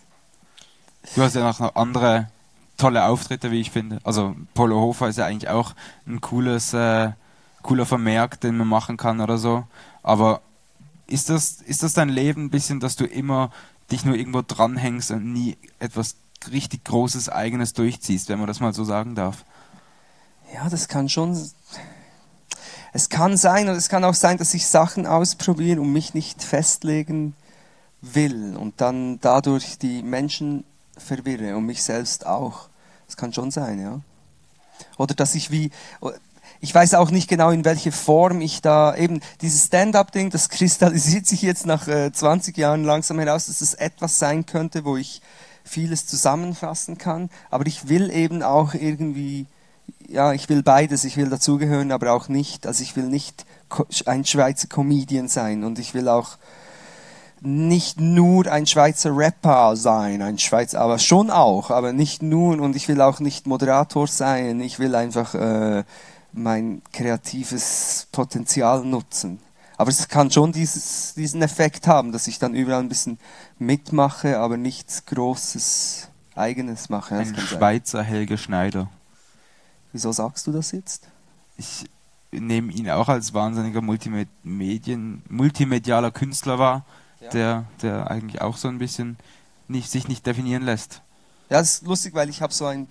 C: Du hast ja noch andere tolle Auftritte, wie ich finde. Also Polo Hofer ist ja eigentlich auch ein cooler Vermerk, den man machen kann oder so. Aber ist das dein Leben ein bisschen, dass du immer dich nur irgendwo dranhängst und nie etwas richtig großes Eigenes durchziehst, wenn man das mal so sagen darf?
B: Ja, das kann schon... Es kann sein, und es kann auch sein, dass ich Sachen ausprobiere und mich nicht festlegen will und dann dadurch die Menschen verwirre und mich selbst auch. Das kann schon sein, ja. Oder dass ich ich weiß auch nicht genau, in welche Form ich da eben, dieses Stand-up-Ding, das kristallisiert sich jetzt nach 20 Jahren langsam heraus, dass es etwas sein könnte, wo ich vieles zusammenfassen kann, aber ich will eben auch irgendwie, ja, ich will beides, ich will dazugehören, aber auch nicht, also ich will nicht ein Schweizer Comedian sein und ich will auch nicht nur ein Schweizer Rapper sein, aber schon auch, aber nicht nur, und ich will auch nicht Moderator sein, ich will einfach mein kreatives Potenzial nutzen. Aber es kann schon diesen Effekt haben, dass ich dann überall ein bisschen mitmache, aber nichts Großes Eigenes mache.
C: Ein Schweizer Helge Schneider.
B: Wieso sagst du das jetzt?
C: Ich nehme ihn auch als wahnsinniger multimedialer Künstler wahr, ja, der eigentlich auch so ein bisschen sich nicht definieren lässt.
B: Ja, das ist lustig, weil ich habe so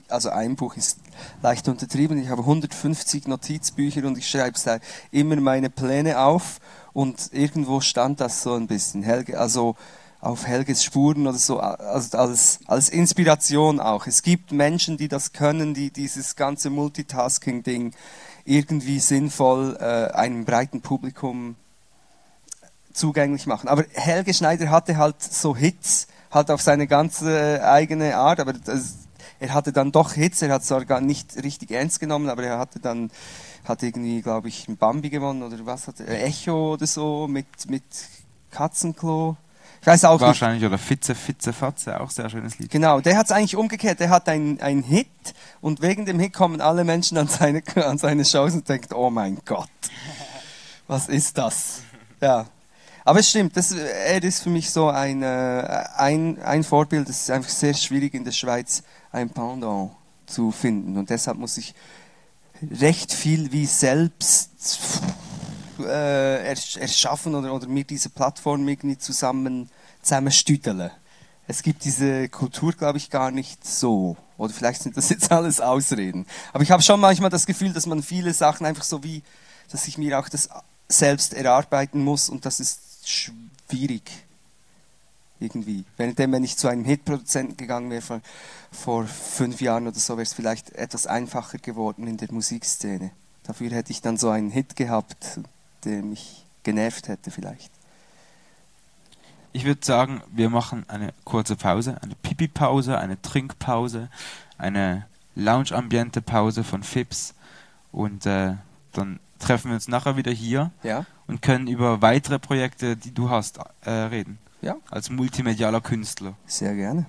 B: also ein Buch ist leicht untertrieben, ich habe 150 Notizbücher und ich schreibe immer meine Pläne auf und irgendwo stand das so ein bisschen, Helge, also auf Helges Spuren oder so, also als Inspiration auch. Es gibt Menschen, die das können, die dieses ganze Multitasking-Ding irgendwie sinnvoll einem breiten Publikum zugänglich machen. Aber Helge Schneider hatte halt so Hits, halt auf seine ganze eigene Art, aber er hatte dann doch Hits, er hat es zwar gar nicht richtig ernst genommen, aber er hat irgendwie, glaube ich, ein Bambi gewonnen oder was hat er, Echo oder so mit Katzenklo. Ich weiß auch
C: wahrscheinlich, nicht. Oder Fitze, Fatze, auch sehr schönes Lied.
B: Genau, der hat es eigentlich umgekehrt, der hat einen Hit und wegen dem Hit kommen alle Menschen an seine Shows und denken, oh mein Gott, was ist das? Ja. Aber es stimmt, er ist für mich so ein Vorbild. Es ist einfach sehr schwierig in der Schweiz ein Pendant zu finden. Und deshalb muss ich recht viel wie selbst erschaffen oder mir diese Plattform irgendwie zusammenstüdeln. Es gibt diese Kultur, glaube ich, gar nicht so. Oder vielleicht sind das jetzt alles Ausreden. Aber ich habe schon manchmal das Gefühl, dass man viele Sachen einfach so wie, dass ich mir auch das selbst erarbeiten muss und das ist schwierig irgendwie. Wenn ich zu einem Hitproduzenten gegangen wäre vor 5 Jahren oder so, wäre es vielleicht etwas einfacher geworden in der Musikszene. Dafür hätte ich dann so einen Hit gehabt, der mich genervt hätte vielleicht.
C: Ich würde sagen, wir machen eine kurze Pause, eine Pipi-Pause, eine Trinkpause, eine Lounge-Ambiente-Pause von Fips und dann treffen wir uns nachher wieder hier und können über weitere Projekte, die du hast, reden.
B: Ja.
C: Als multimedialer Künstler.
B: Sehr gerne.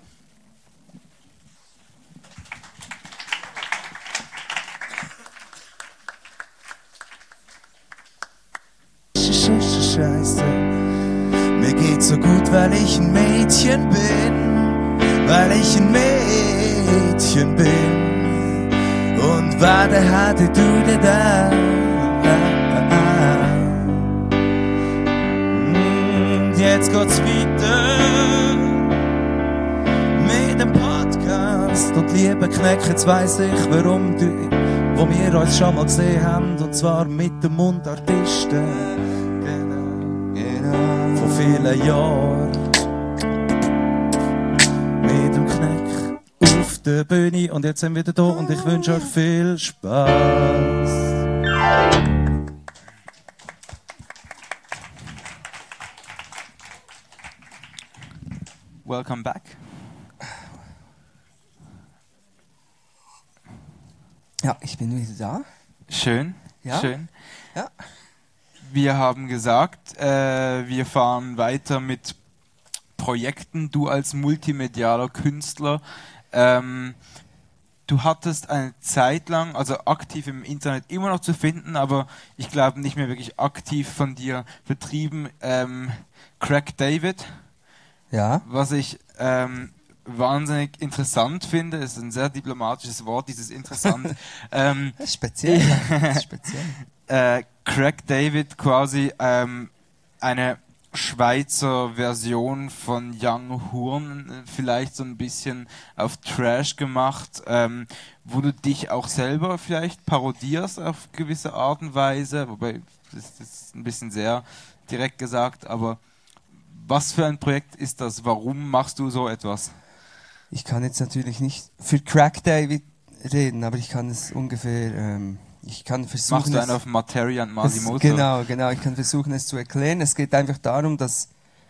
D: Scheiße, mir geht's so gut, weil ich ein Mädchen bin, weil ich ein Mädchen bin. Und warte, hatte du dir da? Jetzt geht's weiter mit dem Podcast. Und lieber Kneck, jetzt weiss ich, warum du, wo wir uns schon mal gesehen haben, und zwar mit dem Mundartisten. Genau. Vor vielen Jahren. Mit dem Kneck auf der Bühne. Und jetzt sind wir wieder da und ich wünsche euch viel Spaß.
C: Welcome back.
B: Ja, ich bin wieder da.
C: Schön,
B: Ja.
C: schön.
B: Ja.
C: Wir haben gesagt, wir fahren weiter mit Projekten. Du als multimedialer Künstler, du hattest eine Zeit lang, also aktiv im Internet immer noch zu finden, aber ich glaube nicht mehr wirklich aktiv von dir betrieben, Craig David.
B: Ja.
C: Was ich wahnsinnig interessant finde, ist ein sehr diplomatisches Wort, dieses interessant.
B: Das ist speziell. Das ist speziell.
C: Craig David quasi eine Schweizer Version von Young Horn, vielleicht so ein bisschen auf Trash gemacht, wo du dich auch selber vielleicht parodierst auf gewisse Art und Weise, wobei das ist ein bisschen sehr direkt gesagt, aber was für ein Projekt ist das? Warum machst du so etwas?
B: Ich kann jetzt natürlich nicht für Craig David reden, aber ich kann es ungefähr, ich kann versuchen...
C: Machst du einen auf Materia und Masimoto?
B: Genau, ich kann versuchen es zu erklären. Es geht einfach darum, dass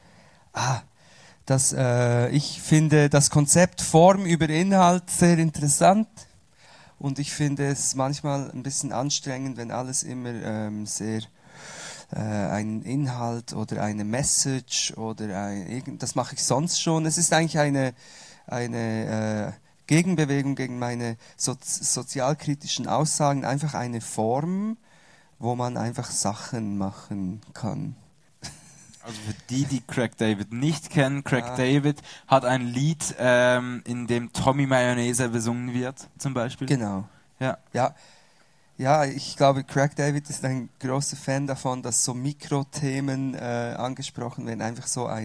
B: ich finde das Konzept Form über Inhalt sehr interessant und ich finde es manchmal ein bisschen anstrengend, wenn alles immer sehr... einen Inhalt oder eine Message oder das mache ich sonst schon. Es ist eigentlich eine Gegenbewegung gegen meine sozialkritischen Aussagen, einfach eine Form, wo man einfach Sachen machen kann.
C: Also für die Craig David nicht kennen, Craig David hat ein Lied, in dem Tommy Mayonnaise besungen wird, zum Beispiel.
B: Genau.
C: Ja.
B: Ja, ich glaube, Craig David ist ein großer Fan davon, dass so Mikrothemen angesprochen werden. Einfach so ein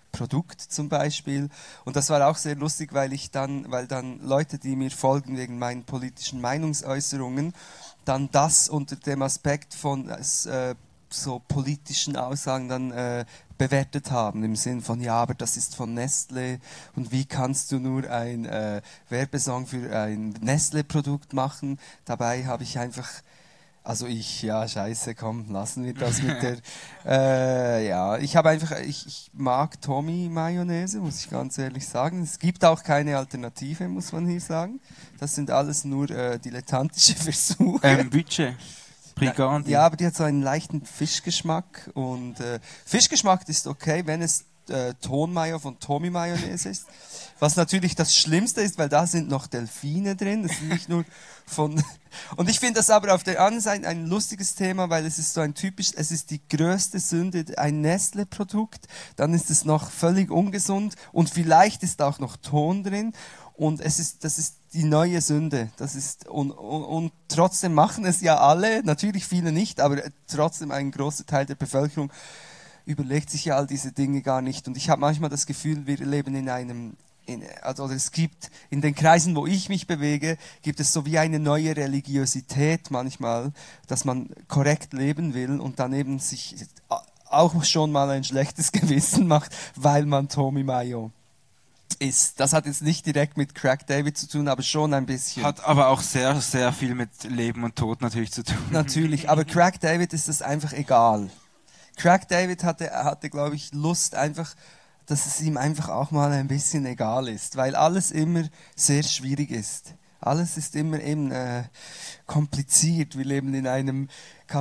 B: Produkt zum Beispiel. Und das war auch sehr lustig, weil dann Leute, die mir folgen wegen meinen politischen Meinungsäußerungen, dann das unter dem Aspekt von so politischen Aussagen dann bewertet haben, im Sinn von, ja, aber das ist von Nestlé und wie kannst du nur ein Werbesong für ein Nestlé-Produkt machen? Dabei habe ich einfach, ja, scheiße, komm, lassen wir das mit der, ja, ich mag Tommy-Mayonnaise, muss ich ganz ehrlich sagen. Es gibt auch keine Alternative, muss man hier sagen. Das sind alles nur dilettantische Versuche.
C: Budget. Brigandi.
B: Ja, aber die hat so einen leichten Fischgeschmack und Fischgeschmack ist okay, wenn es Tonmayo von Tommy Mayonnaise ist. Was natürlich das Schlimmste ist, weil da sind noch Delfine drin. Das ist nicht nur von. Und ich finde das aber auf der anderen Seite ein lustiges Thema, weil es ist so es ist die größte Sünde, ein Nestle-Produkt. Dann ist es noch völlig ungesund und vielleicht ist auch noch Ton drin. Und das ist die neue Sünde. Und trotzdem machen es ja alle, natürlich viele nicht, aber trotzdem ein großer Teil der Bevölkerung überlegt sich ja all diese Dinge gar nicht. Und ich habe manchmal das Gefühl, wir leben oder es gibt in den Kreisen, wo ich mich bewege, gibt es so wie eine neue Religiosität manchmal, dass man korrekt leben will und dann eben sich auch schon mal ein schlechtes Gewissen macht, weil man Tommy Mayo ist. Das hat jetzt nicht direkt mit Craig David zu tun, aber schon ein bisschen.
C: Hat aber auch sehr, sehr viel mit Leben und Tod natürlich zu tun.
B: Natürlich, aber Craig David ist das einfach egal. Craig David hatte, glaube ich, Lust einfach, dass es ihm einfach auch mal ein bisschen egal ist, weil alles immer sehr schwierig ist. Alles ist immer eben kompliziert. Wir leben in einem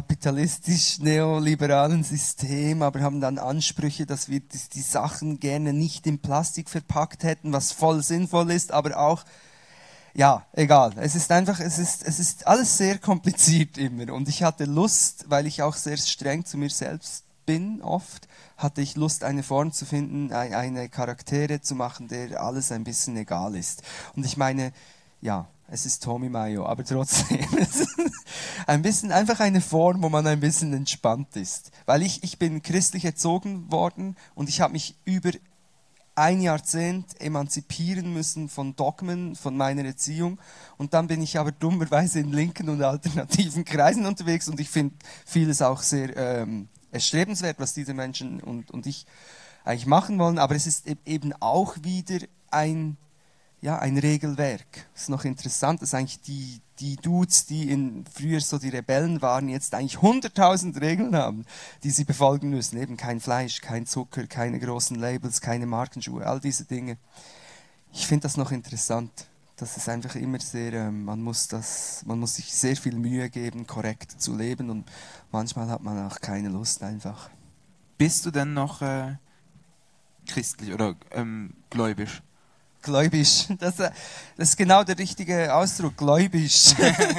B: kapitalistisch-neoliberalen System, aber haben dann Ansprüche, dass wir die Sachen gerne nicht in Plastik verpackt hätten, was voll sinnvoll ist, aber auch, ja, egal. Es ist alles sehr kompliziert immer. Und ich hatte Lust, weil ich auch sehr streng zu mir selbst bin oft, hatte ich Lust, eine Form zu finden, eine Charaktere zu machen, der alles ein bisschen egal ist. Und ich meine, ja, es ist Tommy Mayo, aber trotzdem ein bisschen einfach eine Form, wo man ein bisschen entspannt ist. Weil ich bin christlich erzogen worden und ich habe mich über ein Jahrzehnt emanzipieren müssen von Dogmen, von meiner Erziehung. Und dann bin ich aber dummerweise in linken und alternativen Kreisen unterwegs und ich finde vieles auch sehr erstrebenswert, was diese Menschen und ich eigentlich machen wollen. Aber es ist eben auch wieder ein Regelwerk. Das ist noch interessant, dass eigentlich die Dudes, die früher so die Rebellen waren, jetzt eigentlich 100.000 Regeln haben, die sie befolgen müssen. Eben kein Fleisch, kein Zucker, keine großen Labels, keine Markenschuhe, all diese Dinge. Ich finde das noch interessant. Das ist einfach immer sehr, man muss sich sehr viel Mühe geben, korrekt zu leben und manchmal hat man auch keine Lust einfach.
C: Bist du denn noch christlich oder gläubisch?
B: Gläubisch, das ist genau der richtige Ausdruck, gläubisch.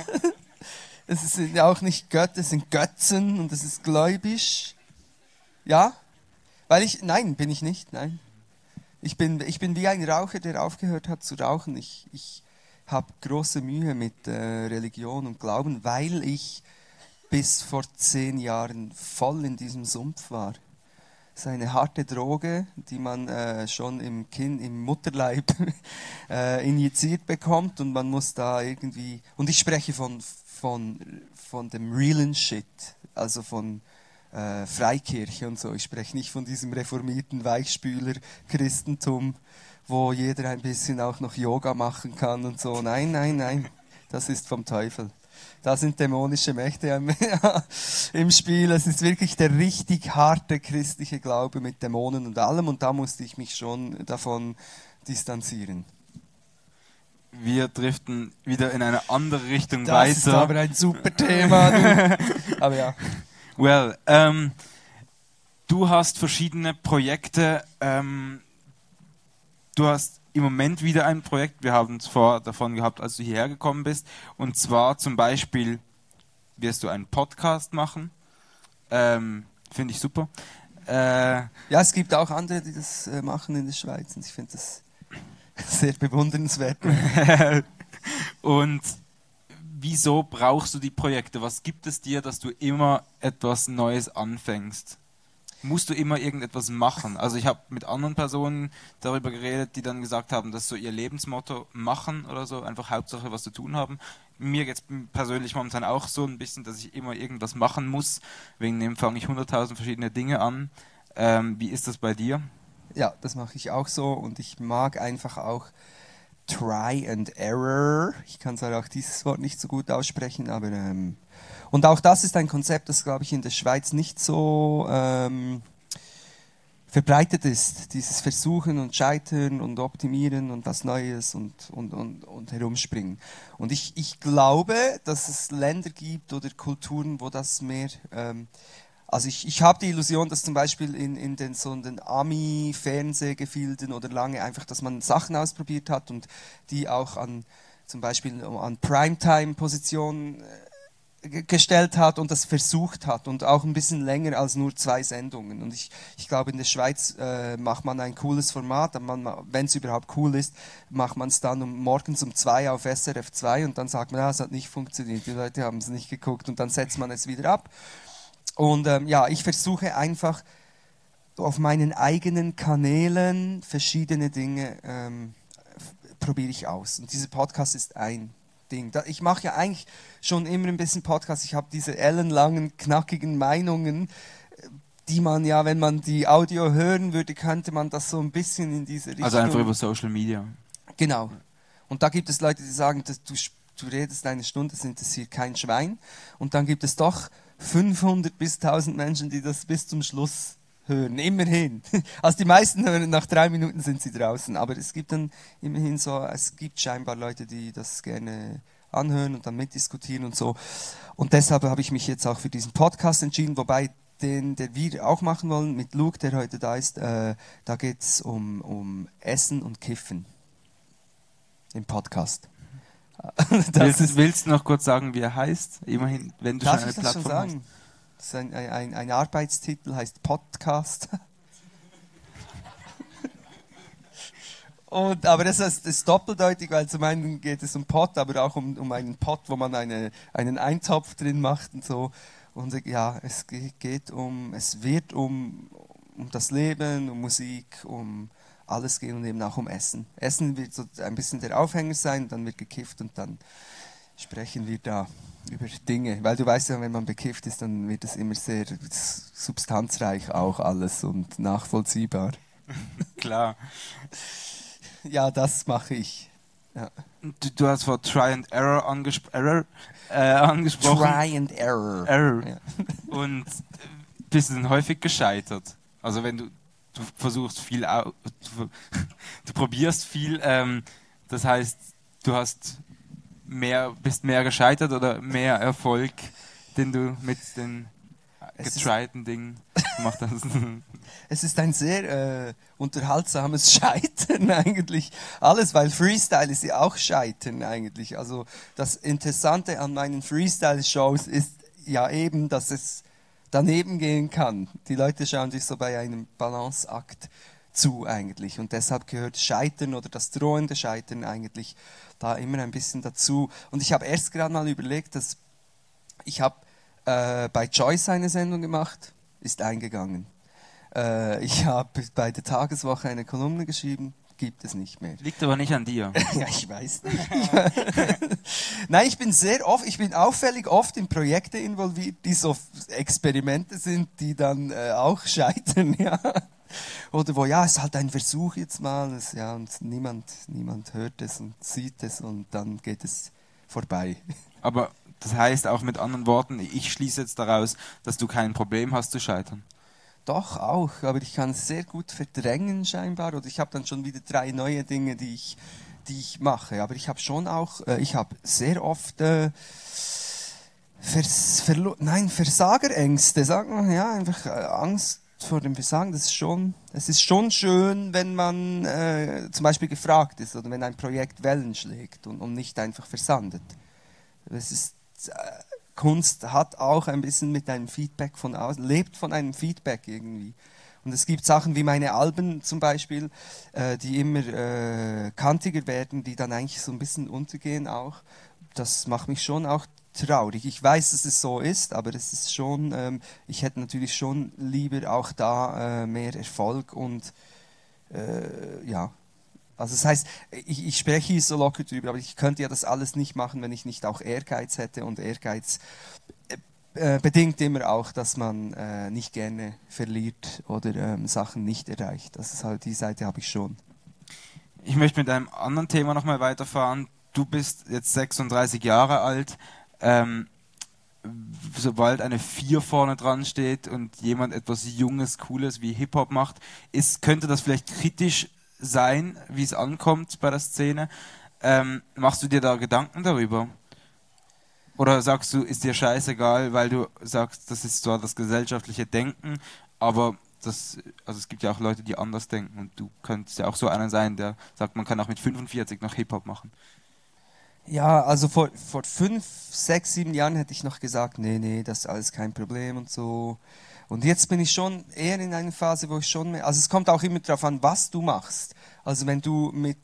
B: Es sind ja auch nicht Götter, es sind Götzen und es ist gläubisch. Ja? Nein, bin ich nicht, nein. Ich bin wie ein Raucher, der aufgehört hat zu rauchen. Ich habe große Mühe mit Religion und Glauben, weil ich bis vor 10 Jahren voll in diesem Sumpf war. Das ist eine harte Droge, die man schon im Mutterleib injiziert bekommt und man muss da irgendwie, und ich spreche von dem realen Shit, also von Freikirche und so. Ich spreche nicht von diesem reformierten Weichspüler-Christentum, wo jeder ein bisschen auch noch Yoga machen kann und so. Nein, das ist vom Teufel. Da sind dämonische Mächte im Spiel. Es ist wirklich der richtig harte christliche Glaube mit Dämonen und allem und da musste ich mich schon davon distanzieren.
C: Wir driften wieder in eine andere Richtung
B: das
C: weiter.
B: Das ist aber ein super Thema. Aber ja.
C: Well, du hast verschiedene Projekte. Du hast im Moment wieder ein Projekt. Wir haben es vorher davon gehabt, als du hierher gekommen bist. Und zwar zum Beispiel wirst du einen Podcast machen. Finde ich super.
B: Ja, es gibt auch andere, die das machen in der Schweiz. Und ich finde das sehr bewundernswert.
C: Und wieso brauchst du die Projekte? Was gibt es dir, dass du immer etwas Neues anfängst? musst du immer irgendetwas machen? Also ich habe mit anderen Personen darüber geredet, die dann gesagt haben, dass so ihr Lebensmotto machen oder so, einfach Hauptsache was zu tun haben. Mir geht es persönlich momentan auch so ein bisschen, dass ich immer irgendwas machen muss. Wegen dem fange ich 100.000 verschiedene Dinge an. Wie ist das bei dir?
B: Ja, das mache ich auch so und ich mag einfach auch Try and Error. Ich kann zwar auch dieses Wort nicht so gut aussprechen, aber und auch das ist ein Konzept, das, glaube ich, in der Schweiz nicht so verbreitet ist. Dieses Versuchen und Scheitern und Optimieren und was Neues und herumspringen. Und ich glaube, dass es Länder gibt oder Kulturen, wo das mehr... also ich habe die Illusion, dass zum Beispiel in den Ami-Fernsehgefilden oder lange einfach, dass man Sachen ausprobiert hat und die auch zum Beispiel an Primetime-Positionen gestellt hat und das versucht hat und auch ein bisschen länger als nur 2 Sendungen. Und ich glaube, in der Schweiz macht man ein cooles Format, wenn es überhaupt cool ist, macht man es dann morgens um 2 auf SRF 2 und dann sagt man, es hat nicht funktioniert, die Leute haben es nicht geguckt und dann setzt man es wieder ab. Und ich versuche einfach auf meinen eigenen Kanälen verschiedene Dinge probiere ich aus. Und dieser Podcast ist ein Ding. Ich mache ja eigentlich schon immer ein bisschen Podcast. Ich habe diese ellenlangen, knackigen Meinungen, die man ja, wenn man die Audio hören würde, könnte man das so ein bisschen in diese Richtung...
C: Also einfach über Social Media.
B: Genau. Und da gibt es Leute, die sagen, dass du redest eine Stunde, das interessiert kein Schwein. Und dann gibt es doch 500 bis 1000 Menschen, die das bis zum Schluss hören. Immerhin. Also die meisten hören, nach 3 Minuten sind sie draußen. Aber es gibt dann immerhin so, es gibt scheinbar Leute, die das gerne anhören und dann mitdiskutieren und so. Und deshalb habe ich mich jetzt auch für diesen Podcast entschieden, wobei den wir auch machen wollen mit Luke, der heute da ist, da geht es um Essen und Kiffen im Podcast.
C: Willst du noch kurz sagen, wie er heißt? Immerhin, wenn du
B: Darf
C: schon eine
B: ich das schon
C: Plattform
B: sagen? Das ist ein Arbeitstitel, heißt Podcast. Aber das ist doppeldeutig, weil zum einen geht es um Pot, aber auch um einen Pot, wo man einen Eintopf drin macht und so. Und ja, es wird um das Leben, um Musik, um alles gehen und eben auch um Essen. Essen wird so ein bisschen der Aufhänger sein, dann wird gekifft und dann sprechen wir da über Dinge. Weil du weißt ja, wenn man bekifft ist, dann wird es immer sehr substanzreich auch alles und nachvollziehbar.
C: Klar.
B: Ja, das mache ich. Ja.
C: Du hast vor Try and Error angesprochen.
B: Try and Error. Ja.
C: Und bist du denn häufig gescheitert? Also wenn du versuchst viel, du probierst viel, das heißt, du bist mehr gescheitert oder mehr Erfolg, den du mit den getryten Dingen gemacht hast?
B: Es ist ein sehr unterhaltsames Scheitern eigentlich. Alles, weil Freestyle ist ja auch Scheitern eigentlich. Also das Interessante an meinen Freestyle-Shows ist ja eben, dass es daneben gehen kann. Die Leute schauen sich so bei einem Balanceakt zu eigentlich. Und deshalb gehört Scheitern oder das drohende Scheitern eigentlich da immer ein bisschen dazu. Und ich habe erst gerade mal überlegt, dass ich habe bei Joyce eine Sendung gemacht, ist eingegangen. Ich habe bei der Tageswoche eine Kolumne geschrieben, gibt es nicht mehr.
C: Liegt aber nicht an dir.
B: Ja, ich weiß nicht. Nein, ich bin auffällig oft in Projekte involviert, die so Experimente sind, die dann auch scheitern, ja. Oder wo, ja, es ist halt ein Versuch jetzt mal, und niemand hört es und sieht es und dann geht es vorbei.
C: Aber das heißt auch mit anderen Worten, ich schließe jetzt daraus, dass du kein Problem hast zu scheitern.
B: Doch, auch, aber ich kann es sehr gut verdrängen scheinbar oder ich habe dann schon wieder 3 neue Dinge, die ich mache. Aber ich habe schon auch, ich habe sehr oft Versagerängste, sagt man, ja, einfach Angst vor dem Versagen. Es ist schon schön, wenn man zum Beispiel gefragt ist oder wenn ein Projekt Wellen schlägt und nicht einfach versandet. Kunst hat auch ein bisschen mit einem Feedback von außen, lebt von einem Feedback irgendwie. Und es gibt Sachen wie meine Alben zum Beispiel, die immer kantiger werden, die dann eigentlich so ein bisschen untergehen auch. Das macht mich schon auch traurig. Ich weiß, dass es so ist, aber es ist schon, ich hätte natürlich schon lieber auch da mehr Erfolg und ja. Also das heißt, ich spreche hier so locker drüber, aber ich könnte ja das alles nicht machen, wenn ich nicht auch Ehrgeiz hätte, und Ehrgeiz bedingt immer auch, dass man nicht gerne verliert oder Sachen nicht erreicht. Das ist halt, die Seite habe ich schon.
C: Ich möchte mit einem anderen Thema nochmal weiterfahren. Du bist jetzt 36 Jahre alt. Sobald eine 4 vorne dran steht und jemand etwas Junges, Cooles wie Hip-Hop macht, könnte das vielleicht kritisch sein, wie es ankommt bei der Szene. Machst du dir da Gedanken darüber? Oder sagst du, ist dir scheißegal, weil du sagst, das ist zwar das gesellschaftliche Denken, aber es gibt ja auch Leute, die anders denken, und du könntest ja auch so einer sein, der sagt, man kann auch mit 45 noch Hip-Hop machen.
B: Ja, also vor 5, 6, 7 Jahren hätte ich noch gesagt, nee, das ist alles kein Problem und so. Und jetzt bin ich schon eher in einer Phase, wo ich schon mehr, also es kommt auch immer darauf an, was du machst. Also wenn du mit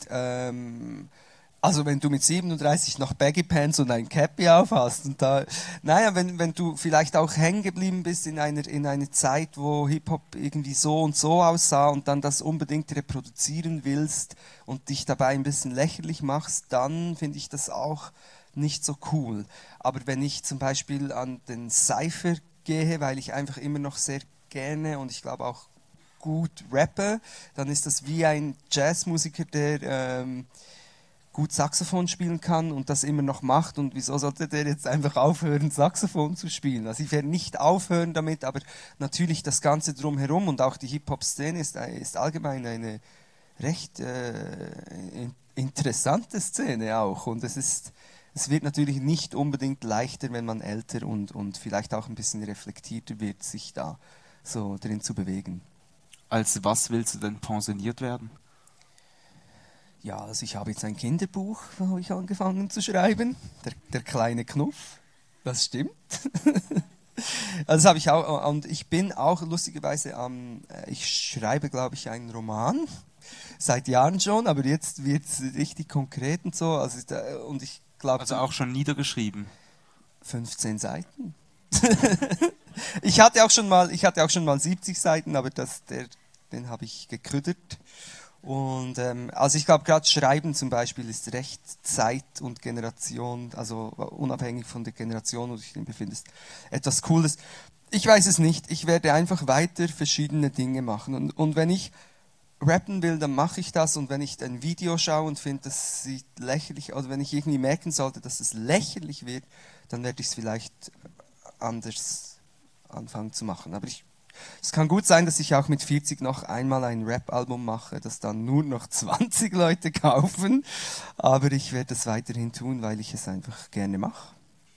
B: 37 noch Baggy Pants und ein Cappy aufhast und da, naja, wenn du vielleicht auch hängen geblieben bist in einer Zeit, wo Hip-Hop irgendwie so und so aussah und dann das unbedingt reproduzieren willst und dich dabei ein bisschen lächerlich machst, dann finde ich das auch nicht so cool. Aber wenn ich zum Beispiel an den Cypher gehe, weil ich einfach immer noch sehr gerne und ich glaube auch gut rappe, dann ist das wie ein Jazzmusiker, der gut Saxophon spielen kann und das immer noch macht, und wieso sollte der jetzt einfach aufhören, Saxophon zu spielen? Also ich werde nicht aufhören damit, aber natürlich das Ganze drumherum und auch die Hip-Hop-Szene ist allgemein eine recht interessante Szene auch, und es wird natürlich nicht unbedingt leichter, wenn man älter und vielleicht auch ein bisschen reflektierter wird, sich da so drin zu bewegen.
C: Als was willst du denn pensioniert werden?
B: Ja, also ich habe jetzt ein Kinderbuch, habe ich angefangen zu schreiben, der kleine Knuff, das stimmt. Also das habe ich auch, und ich bin auch lustigerweise ich schreibe, glaube ich, einen Roman, seit Jahren schon, aber jetzt wird es richtig konkret und so, und ich glaube...
C: Also auch schon niedergeschrieben? 15
B: Seiten. Ich hatte auch schon mal 70 Seiten, aber den habe ich gekrüttert. Und also ich glaube, gerade Schreiben zum Beispiel ist recht Zeit und Generation, also unabhängig von der Generation, wo du dich drin befindest, etwas Cooles. Ich weiß es nicht. Ich werde einfach weiter verschiedene Dinge machen. Und wenn ich rappen will, dann mache ich das. Und wenn ich ein Video schaue und finde, das sieht lächerlich, oder wenn ich irgendwie merken sollte, dass es lächerlich wird, dann werde ich es vielleicht anders anfangen zu machen. Aber es kann gut sein, dass ich auch mit 40 noch einmal ein Rap-Album mache, das dann nur noch 20 Leute kaufen. Aber ich werde es weiterhin tun, weil ich es einfach gerne mache.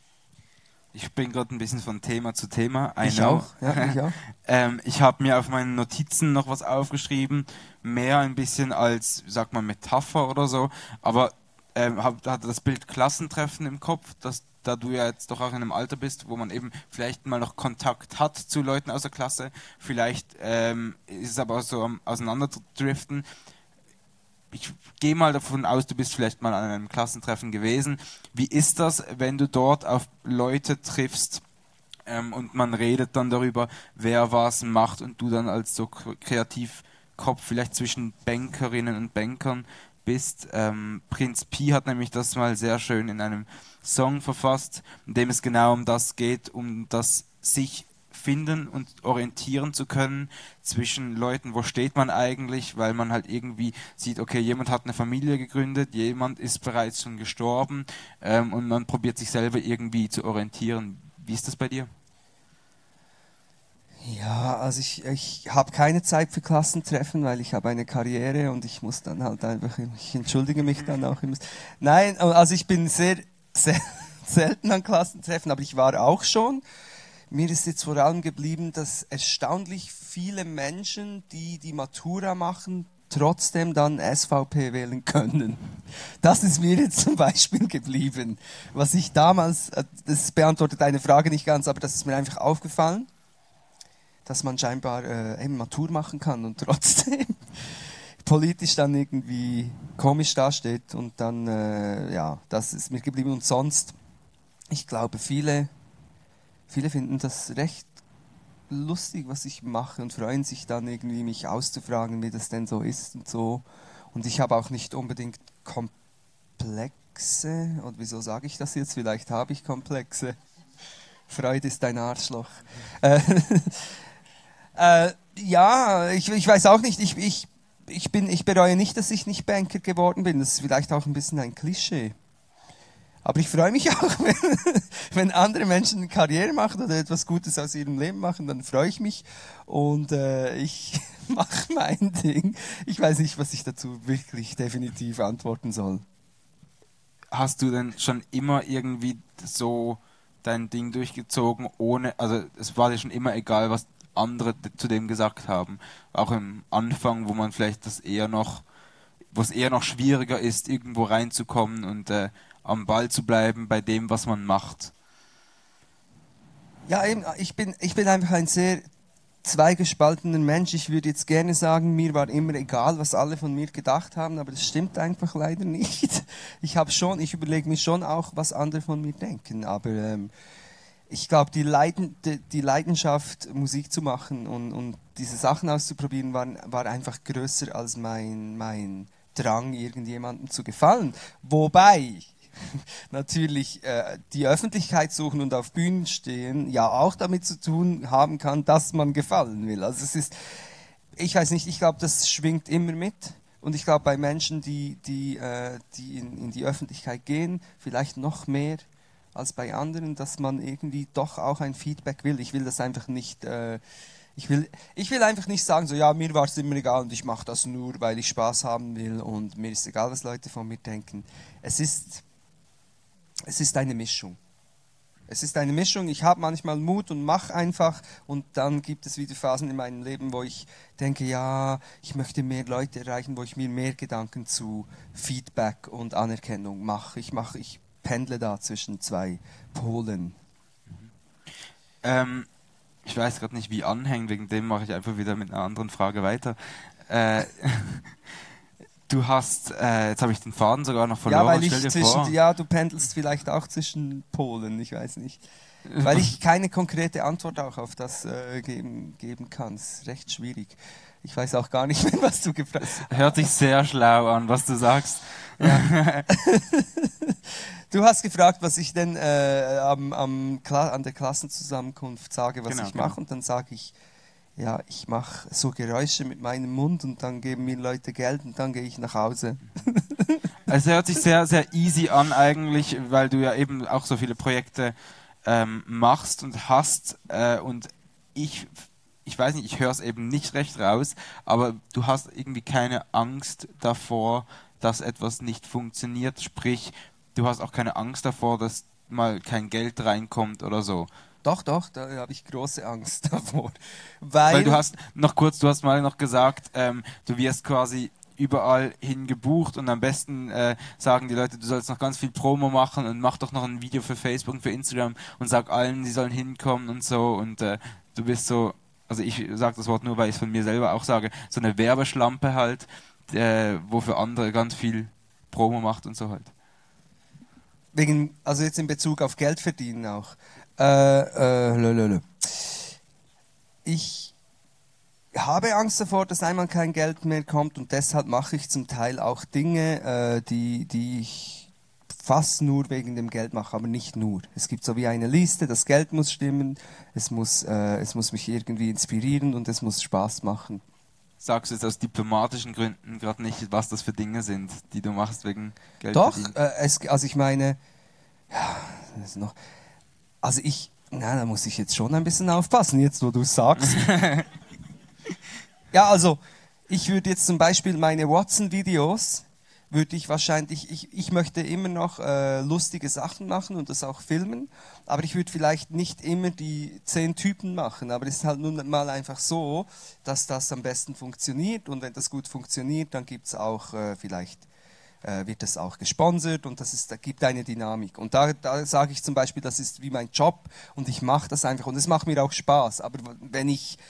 C: Ich bin gerade ein bisschen von Thema zu Thema.
B: Ich auch. Ja, ich auch.
C: Ich habe mir auf meinen Notizen noch was aufgeschrieben, mehr ein bisschen als, sag mal, Metapher oder so. Aber hatte das Bild Klassentreffen im Kopf, da du ja jetzt doch auch in einem Alter bist, wo man eben vielleicht mal noch Kontakt hat zu Leuten aus der Klasse, vielleicht ist es aber auch so am Auseinanderdriften. Ich gehe mal davon aus, du bist vielleicht mal an einem Klassentreffen gewesen. Wie ist das, wenn du dort auf Leute triffst und man redet dann darüber, wer was macht, und du dann als so Kreativkopf vielleicht zwischen Bankerinnen und Bankern bist? Prinz Pi hat nämlich das mal sehr schön in einem Song verfasst, in dem es genau um das geht, um das sich finden und orientieren zu können zwischen Leuten, wo steht man eigentlich, weil man halt irgendwie sieht, okay, jemand hat eine Familie gegründet, jemand ist bereits schon gestorben, und man probiert sich selber irgendwie zu orientieren. Wie ist das bei dir?
B: Ja, also ich habe keine Zeit für Klassentreffen, weil ich habe eine Karriere und ich muss dann halt einfach, ich entschuldige mich dann auch immer. Nein, also ich bin sehr, sehr selten an Klassentreffen, aber ich war auch schon. Mir ist jetzt vor allem geblieben, dass erstaunlich viele Menschen, die die Matura machen, trotzdem dann SVP wählen können. Das ist mir jetzt zum Beispiel geblieben. Was ich damals, das beantwortet eine Frage nicht ganz, aber das ist mir einfach aufgefallen, dass man scheinbar eben Matur machen kann und trotzdem politisch dann irgendwie komisch dasteht. Und dann, ja, das ist mir geblieben. Und sonst ich glaube, viele finden das recht lustig, was ich mache und freuen sich dann irgendwie, mich auszufragen, wie das denn so ist und so. Und ich habe auch nicht unbedingt Komplexe, und wieso sage ich das jetzt? Vielleicht habe ich Komplexe. Freud ist ein Arschloch. Ja, ich weiß auch nicht, ich bereue nicht, dass ich nicht Banker geworden bin. Das ist vielleicht auch ein bisschen ein Klischee. Aber ich freue mich auch, wenn andere Menschen eine Karriere machen oder etwas Gutes aus ihrem Leben machen, dann freue ich mich und ich mache mein Ding. Ich weiß nicht, was ich dazu wirklich definitiv antworten soll.
C: Hast du denn schon immer irgendwie so dein Ding durchgezogen, also es war dir schon immer egal, was andere zu dem gesagt haben? Auch im Anfang, wo man vielleicht wo es eher noch schwieriger ist, irgendwo reinzukommen und am Ball zu bleiben bei dem, was man macht.
B: Ja, eben, ich bin einfach ein sehr zweigespaltener Mensch. Ich würde jetzt gerne sagen, mir war immer egal, was alle von mir gedacht haben, aber das stimmt einfach leider nicht. Ich überlege mir schon auch, was andere von mir denken, aber ich glaube, die Leidenschaft, Musik zu machen und diese Sachen auszuprobieren, war einfach größer als mein Drang, irgendjemandem zu gefallen. Wobei natürlich die Öffentlichkeit suchen und auf Bühnen stehen ja auch damit zu tun haben kann, dass man gefallen will. Also ich weiß nicht, ich glaube, das schwingt immer mit. Und ich glaube, bei Menschen, die in die Öffentlichkeit gehen, vielleicht noch mehr als bei anderen, dass man irgendwie doch auch ein Feedback will. Ich will das einfach nicht, ich will einfach nicht sagen, so ja, mir war es immer egal und ich mache das nur, weil ich Spaß haben will und mir ist egal, was Leute von mir denken. Es ist eine Mischung. Es ist eine Mischung. Ich habe manchmal Mut und mache einfach und dann gibt es wieder Phasen in meinem Leben, wo ich denke, ja, ich möchte mehr Leute erreichen, wo ich mir mehr Gedanken zu Feedback und Anerkennung mache. Ich pendle da zwischen zwei Polen.
C: Ich weiß gerade nicht, wie anhängen, wegen dem mache ich einfach wieder mit einer anderen Frage weiter. Du hast, jetzt habe ich den Faden sogar noch verloren.
B: Ja, weil du pendelst vielleicht auch zwischen Polen, ich weiß nicht. Weil ich keine konkrete Antwort auch auf das geben kann. Es ist recht schwierig. Ich weiß auch gar nicht mehr, was du gefragt hast.
C: Hört sich sehr schlau an, was du sagst.
B: Ja. Du hast gefragt, was ich denn an der Klassenzusammenkunft sage, was ich mache. Und dann sage ich, ja, ich mache so Geräusche mit meinem Mund und dann geben mir Leute Geld und dann gehe ich nach Hause.
C: Es hört sich sehr, sehr easy an eigentlich, weil du ja eben auch so viele Projekte machst und hast und ich weiß nicht, ich höre es eben nicht recht raus, aber du hast irgendwie keine Angst davor, dass etwas nicht funktioniert, sprich, du hast auch keine Angst davor, dass mal kein Geld reinkommt oder so.
B: Doch, da habe ich große Angst davor.
C: Weil du hast mal noch gesagt, du wirst quasi überall hin gebucht und am besten sagen die Leute, du sollst noch ganz viel Promo machen und mach doch noch ein Video für Facebook und für Instagram und sag allen, die sollen hinkommen und so und du bist so, also ich sage das Wort nur, weil ich es von mir selber auch sage, so eine Werbeschlampe halt, wo für andere ganz viel Promo macht und so halt.
B: Also jetzt in Bezug auf Geld verdienen auch. Ich habe Angst davor, dass einmal kein Geld mehr kommt und deshalb mache ich zum Teil auch Dinge, die ich fast nur wegen dem Geld mache, aber nicht nur. Es gibt so wie eine Liste, das Geld muss stimmen, es muss mich irgendwie inspirieren und es muss Spaß machen.
C: Sagst du jetzt aus diplomatischen Gründen gerade nicht, was das für Dinge sind, die du machst wegen Geld
B: Doch,
C: verdienen?
B: Also ich meine, ja, das ist noch... Also da muss ich jetzt schon ein bisschen aufpassen, jetzt wo du es sagst. Ja, also ich würde jetzt zum Beispiel meine Watson-Videos, ich möchte immer noch lustige Sachen machen und das auch filmen, aber ich würde vielleicht nicht immer die 10 Typen machen, aber es ist halt nun mal einfach so, dass das am besten funktioniert und wenn das gut funktioniert, dann gibt es auch wird das auch gesponsert und da gibt eine Dynamik. Und da sage ich zum Beispiel, das ist wie mein Job und ich mache das einfach und es macht mir auch Spaß. Aber wenn ich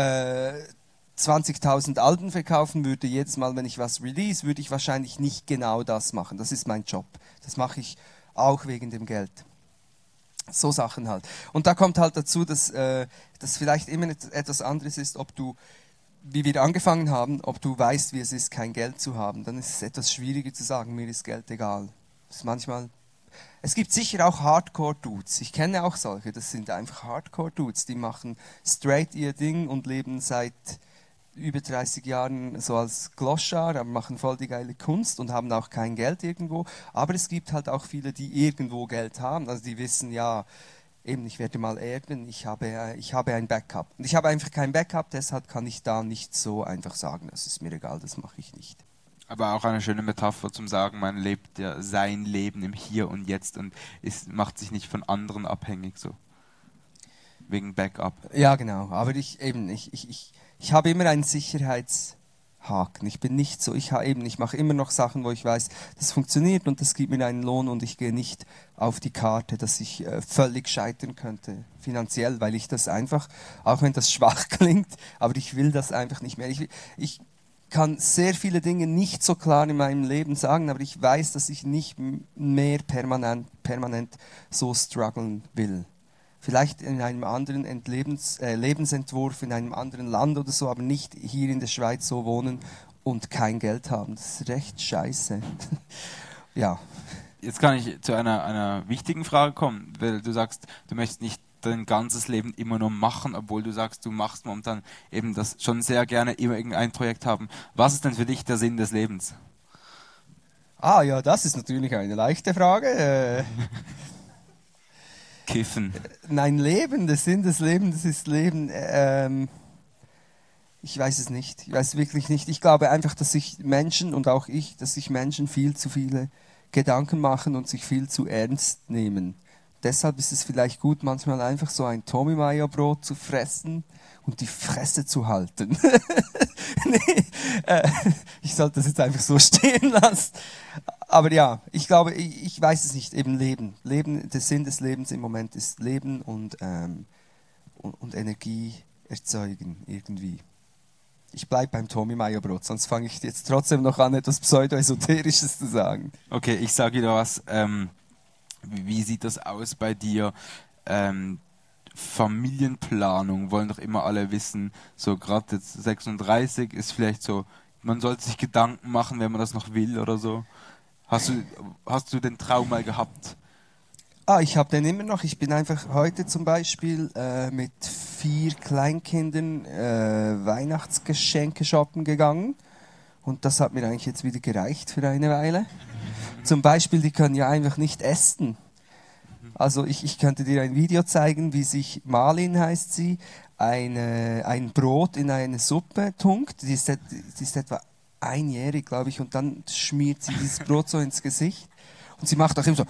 B: 20.000 Alben verkaufen würde, jedes Mal, wenn ich was release, würde ich wahrscheinlich nicht genau das machen. Das ist mein Job. Das mache ich auch wegen dem Geld. So Sachen halt. Und da kommt halt dazu, dass das vielleicht immer etwas anderes ist, ob du, wie wir angefangen haben, ob du weißt, wie es ist, kein Geld zu haben. Dann ist es etwas schwieriger zu sagen, mir ist Geld egal. Das ist manchmal. Es gibt sicher auch Hardcore-Dudes. Ich kenne auch solche. Das sind einfach Hardcore-Dudes. Die machen straight ihr Ding und leben seit über 30 Jahren so als Gloschar, aber machen voll die geile Kunst und haben auch kein Geld irgendwo. Aber es gibt halt auch viele, die irgendwo Geld haben. Also die wissen, ja, eben, ich werde mal erben, ich habe ein Backup. Und ich habe einfach kein Backup, deshalb kann ich da nicht so einfach sagen, das ist mir egal, das mache ich nicht.
C: Aber auch eine schöne Metapher zum Sagen, man lebt ja sein Leben im Hier und Jetzt und macht sich nicht von anderen abhängig, so. Wegen Backup.
B: Ja, genau. Aber ich habe immer einen Sicherheitshaken. Ich bin nicht so, ich mache immer noch Sachen, wo ich weiß, das funktioniert und das gibt mir einen Lohn und ich gehe nicht auf die Karte, dass ich völlig scheitern könnte, finanziell, weil ich das einfach, auch wenn das schwach klingt, aber ich will das einfach nicht mehr. Ich kann sehr viele Dinge nicht so klar in meinem Leben sagen, aber ich weiß, dass ich nicht mehr permanent so strugglen will. Vielleicht in einem anderen Lebensentwurf, in einem anderen Land oder so, aber nicht hier in der Schweiz so wohnen und kein Geld haben. Das ist recht scheiße. Ja.
C: Jetzt kann ich zu einer wichtigen Frage kommen, weil du sagst, du möchtest nicht dein ganzes Leben immer nur machen, obwohl du sagst, du machst momentan eben das schon sehr gerne immer irgendein Projekt haben. Was ist denn für dich der Sinn des Lebens?
B: Ah ja, das ist natürlich eine leichte Frage.
C: Kiffen.
B: Nein, Leben, der Sinn des Lebens, das ist Leben. Ich weiß es nicht. Ich weiß wirklich nicht. Ich glaube einfach, dass sich Menschen und auch ich, dass sich Menschen viel zu viele Gedanken machen und sich viel zu ernst nehmen. Deshalb ist es vielleicht gut, manchmal einfach so ein Tommy Mayo Brot zu fressen und die Fresse zu halten. Nee, ich sollte das jetzt einfach so stehen lassen. Aber ja, ich glaube, ich weiß es nicht, eben Leben. Leben, der Sinn des Lebens im Moment ist Leben und Energie erzeugen irgendwie. Ich bleibe beim Tommy Mayo Brot, sonst fange ich jetzt trotzdem noch an, etwas Pseudo-Esoterisches zu sagen.
C: Okay, ich sage dir was. Wie sieht das aus bei dir? Familienplanung wollen doch immer alle wissen. So gerade jetzt 36 ist vielleicht so, man sollte sich Gedanken machen, wenn man das noch will oder so. Hast du den Traum mal gehabt?
B: Ich habe den immer noch. Ich bin einfach heute zum Beispiel mit 4 Kleinkindern Weihnachtsgeschenke shoppen gegangen. Und das hat mir eigentlich jetzt wieder gereicht für eine Weile. Zum Beispiel, die können ja einfach nicht essen. Also ich könnte dir ein Video zeigen, wie sich Marlin, heißt sie, ein Brot in eine Suppe tunkt. Die ist etwa einjährig, glaube ich, und dann schmiert sie dieses Brot so ins Gesicht. Und sie macht auch immer so,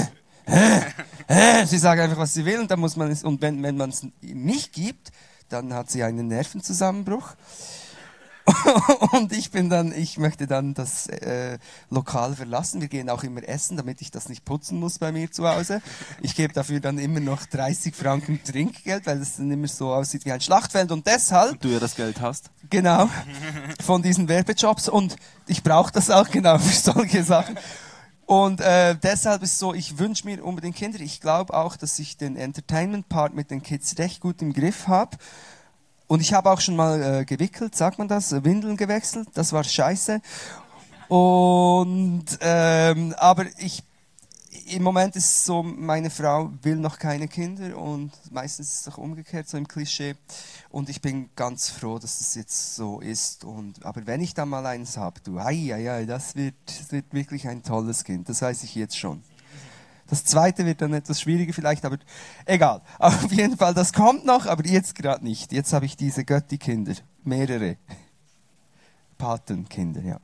B: sie sagt einfach, was sie will, und dann muss man es, und wenn man es nicht gibt, dann hat sie einen Nervenzusammenbruch. Und ich möchte dann das Lokal verlassen. Wir gehen auch immer essen, damit ich das nicht putzen muss bei mir zu Hause. Ich gebe dafür dann immer noch 30 Franken Trinkgeld, weil es dann immer so aussieht wie ein Schlachtfeld. Und deshalb...
C: Und du ja das Geld hast.
B: Genau, von diesen Werbejobs. Und ich brauche das auch genau für solche Sachen. Und deshalb ist es so, ich wünsche mir unbedingt Kinder. Ich glaube auch, dass ich den Entertainment-Part mit den Kids recht gut im Griff habe. Und ich habe auch schon mal gewickelt, sagt man das, Windeln gewechselt, das war scheiße. Und aber im Moment ist es so, meine Frau will noch keine Kinder und meistens ist es doch umgekehrt, so im Klischee. Und ich bin ganz froh, dass es jetzt so ist. Aber wenn ich dann mal eins habe, das wird wirklich ein tolles Kind, das weiß ich jetzt schon. Das zweite wird dann etwas schwieriger vielleicht, aber egal. Auf jeden Fall, das kommt noch, aber jetzt gerade nicht. Jetzt habe ich diese Götti-Kinder, mehrere Patenkinder, ja.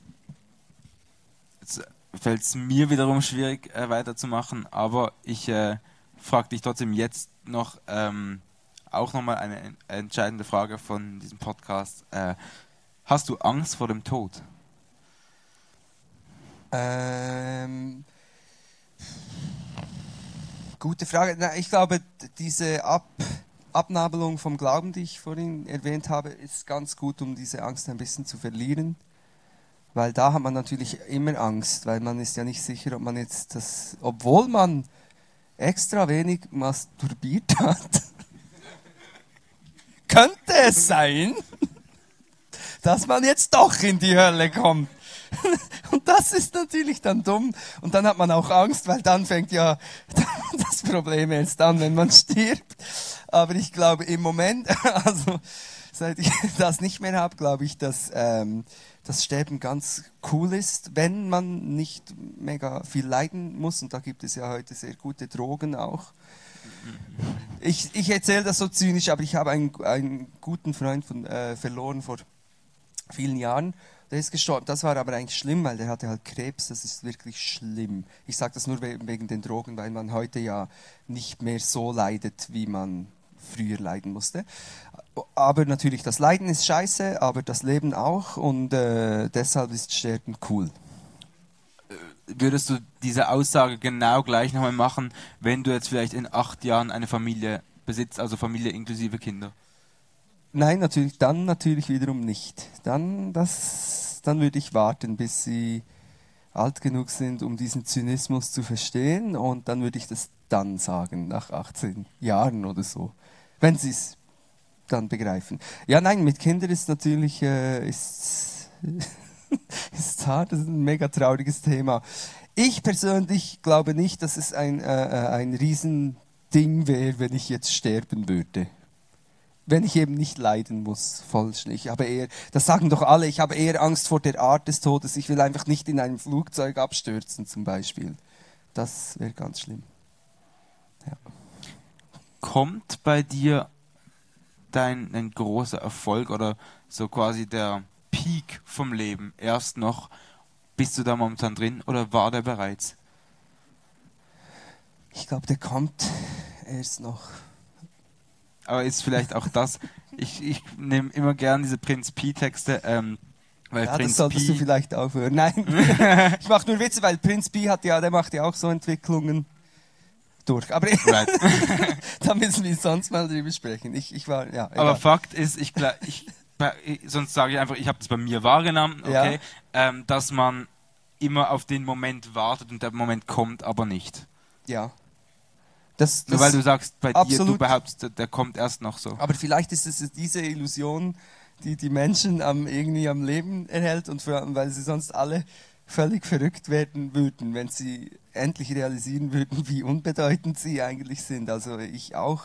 C: Jetzt fällt es mir wiederum schwierig, weiterzumachen, aber ich frage dich trotzdem jetzt noch, auch nochmal eine entscheidende Frage von diesem Podcast. Hast du Angst vor dem Tod?
B: Gute Frage. Na, ich glaube, diese Abnabelung vom Glauben, die ich vorhin erwähnt habe, ist ganz gut, um diese Angst ein bisschen zu verlieren. Weil da hat man natürlich immer Angst, weil man ist ja nicht sicher, ob man jetzt obwohl man extra wenig masturbiert hat, könnte es sein, dass man jetzt doch in die Hölle kommt. Und das ist natürlich dann dumm. Und dann hat man auch Angst, weil dann fängt ja das Problem erst an, wenn man stirbt. Aber ich glaube im Moment, also seit ich das nicht mehr habe, glaube ich, dass das Sterben ganz cool ist, wenn man nicht mega viel leiden muss. Und da gibt es ja heute sehr gute Drogen auch. Ich erzähle das so zynisch, aber ich habe einen guten Freund verloren vor vielen Jahren. Der ist gestorben. Das war aber eigentlich schlimm, weil der hatte halt Krebs. Das ist wirklich schlimm. Ich sage das nur wegen den Drogen, weil man heute ja nicht mehr so leidet, wie man früher leiden musste. Aber natürlich, das Leiden ist scheiße, aber das Leben auch. Und deshalb ist Sterben cool.
C: Würdest du diese Aussage genau gleich nochmal machen, wenn du jetzt vielleicht in 8 Jahren eine Familie besitzt, also Familie inklusive Kinder?
B: Nein, natürlich wiederum nicht. Dann würde ich warten, bis sie alt genug sind, um diesen Zynismus zu verstehen, und dann würde ich das dann sagen, nach 18 Jahren oder so, wenn sie es dann begreifen. Ja, nein, mit Kindern ist natürlich ist hart, das ist ein mega trauriges Thema. Ich persönlich glaube nicht, dass es ein Riesending wäre, wenn ich jetzt sterben würde. Wenn ich eben nicht leiden muss, vollständig. Das sagen doch alle, ich habe eher Angst vor der Art des Todes. Ich will einfach nicht in einem Flugzeug abstürzen, zum Beispiel. Das wäre ganz schlimm. Ja.
C: Kommt bei dir ein großer Erfolg oder so quasi der Peak vom Leben erst noch? Bist du da momentan drin oder war der bereits?
B: Ich glaube, der kommt erst noch.
C: Aber ist vielleicht auch das, ich nehme immer gern diese Prinz Pi-Texte, weil
B: Ja,
C: Prinz
B: das solltest
C: Pi,
B: du vielleicht aufhören. Nein, ich mache nur Witze, weil Prinz Pi der macht ja auch so Entwicklungen durch. Aber
C: right.
B: da müssen wir sonst mal drüber sprechen. Ja,
C: aber
B: egal.
C: Fakt ist, sonst sage ich einfach, ich habe das bei mir wahrgenommen, okay, dass man immer auf den Moment wartet und der Moment kommt aber nicht.
B: Ja.
C: Nur weil du sagst, bei dir,
B: absolut.
C: du behauptest, der kommt erst noch so.
B: Aber vielleicht ist es diese Illusion, die Menschen irgendwie am Leben erhält, und vor allem, weil sie sonst alle völlig verrückt werden würden, wenn sie endlich realisieren würden, wie unbedeutend sie eigentlich sind. Also ich auch.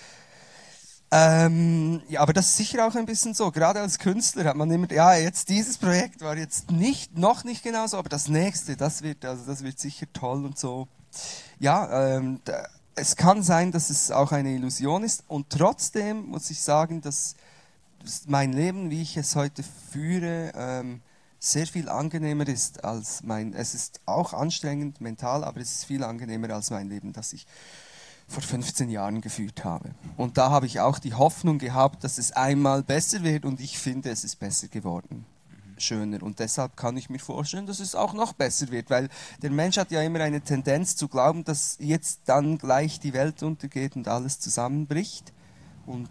B: Ja, aber das ist sicher auch ein bisschen so. Gerade als Künstler hat man immer, ja, jetzt dieses Projekt war jetzt noch nicht genauso, aber das nächste, das wird sicher toll und so. Ja, es kann sein, dass es auch eine Illusion ist, und trotzdem muss ich sagen, dass mein Leben, wie ich es heute führe, sehr viel angenehmer ist als es ist auch anstrengend mental, aber es ist viel angenehmer als mein Leben, das ich vor 15 Jahren geführt habe. Und da habe ich auch die Hoffnung gehabt, dass es einmal besser wird, und ich finde, es ist besser geworden. Schöner. Und deshalb kann ich mir vorstellen, dass es auch noch besser wird, weil der Mensch hat ja immer eine Tendenz zu glauben, dass jetzt dann gleich die Welt untergeht und alles zusammenbricht. Und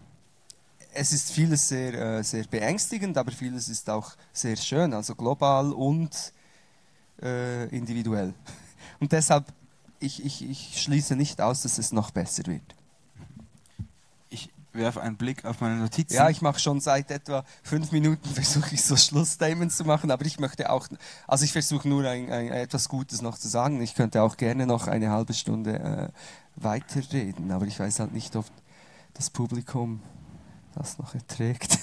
B: es ist vieles sehr, sehr beängstigend, aber vieles ist auch sehr schön, also global und individuell. Und deshalb, ich schließe nicht aus, dass es noch besser wird.
C: Ich werfe einen Blick auf meine Notizen.
B: Ja, ich mache schon seit etwa 5 Minuten, versuche ich so Schlussstatements zu machen, aber ich möchte auch, also ich versuche nur etwas Gutes noch zu sagen. Ich könnte auch gerne noch eine halbe Stunde weiterreden, aber ich weiß halt nicht, ob das Publikum das noch erträgt.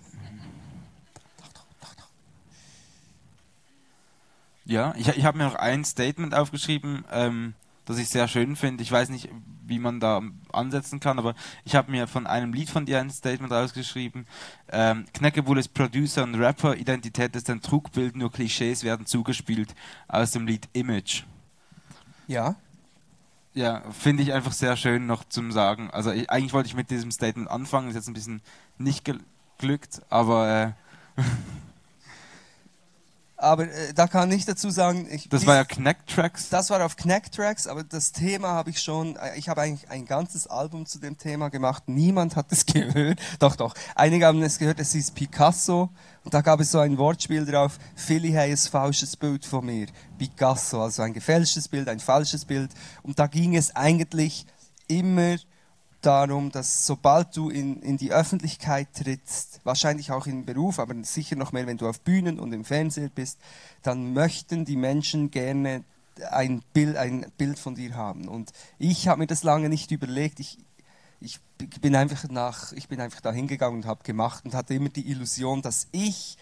C: Ja, ich habe mir noch ein Statement aufgeschrieben, das ich sehr schön finde. Ich weiß nicht, wie man da ansetzen kann, aber ich habe mir von einem Lied von dir ein Statement rausgeschrieben. Knäckebull ist Producer und Rapper, Identität ist ein Trugbild, nur Klischees werden zugespielt, aus dem Lied Image.
B: Ja.
C: Ja, finde ich einfach sehr schön noch zum Sagen. Also eigentlich wollte ich mit diesem Statement anfangen, ist jetzt ein bisschen nicht geglückt, aber
B: Aber da kann ich dazu sagen,
C: Das war ja Knack Tracks.
B: das war auf Knack Tracks, aber das Thema habe ich schon, ich habe eigentlich ein ganzes Album zu dem Thema gemacht. Niemand hat es gehört. Doch. Einige haben es gehört, es hieß Picasso. Und da gab es so ein Wortspiel drauf, Philly hat ein falsches Bild von mir. Picasso, also ein gefälschtes Bild, ein falsches Bild. Und da ging es eigentlich immer darum, dass sobald du in die Öffentlichkeit trittst, wahrscheinlich auch im Beruf, aber sicher noch mehr, wenn du auf Bühnen und im Fernsehen bist, dann möchten die Menschen gerne ein Bild von dir haben. Und ich habe mir das lange nicht überlegt. Ich bin einfach da hingegangen und habe gemacht und hatte immer die Illusion, dass ich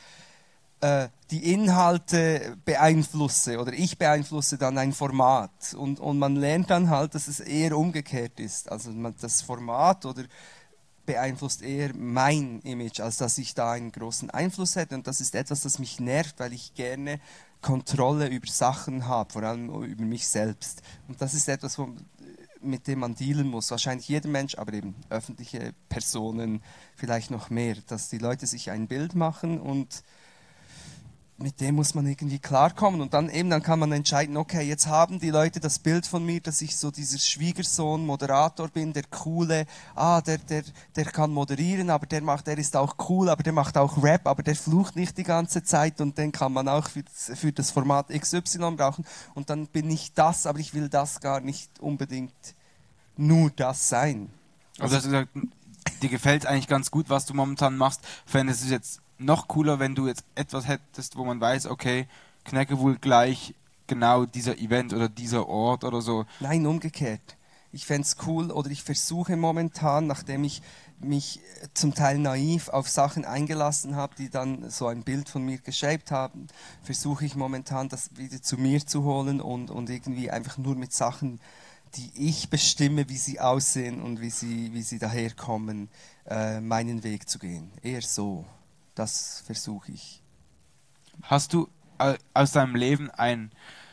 B: die Inhalte beeinflusse oder ich beeinflusse dann ein Format und man lernt dann halt, dass es eher umgekehrt ist. Also das Format oder beeinflusst eher mein Image, als dass ich da einen großen Einfluss hätte, und das ist etwas, das mich nervt, weil ich gerne Kontrolle über Sachen habe, vor allem über mich selbst. Und das ist etwas, mit dem man dealen muss. Wahrscheinlich jeder Mensch, aber eben öffentliche Personen vielleicht noch mehr, dass die Leute sich ein Bild machen und mit dem muss man irgendwie klarkommen, und dann kann man entscheiden, okay, jetzt haben die Leute das Bild von mir, dass ich so dieser Schwiegersohn, Moderator bin, der coole, der kann moderieren, aber der ist auch cool, aber der macht auch Rap, aber der flucht nicht die ganze Zeit, und den kann man auch für das Format XY brauchen, und dann bin ich das, aber ich will das gar nicht unbedingt nur das sein.
C: Also hast du gesagt, dir gefällt eigentlich ganz gut, was du momentan machst. Fändest du es jetzt noch cooler, wenn du jetzt etwas hättest, wo man weiß, okay, Knäckewohl gleich genau dieser Event oder dieser Ort oder so?
B: Nein, umgekehrt. Ich fände es cool, oder ich versuche momentan, nachdem ich mich zum Teil naiv auf Sachen eingelassen habe, die dann so ein Bild von mir geshaped haben, versuche ich momentan, das wieder zu mir zu holen und irgendwie einfach nur mit Sachen, die ich bestimme, wie sie aussehen und wie sie daherkommen, meinen Weg zu gehen. Eher so. Das versuche ich.
C: Hast du aus deinem Leben eine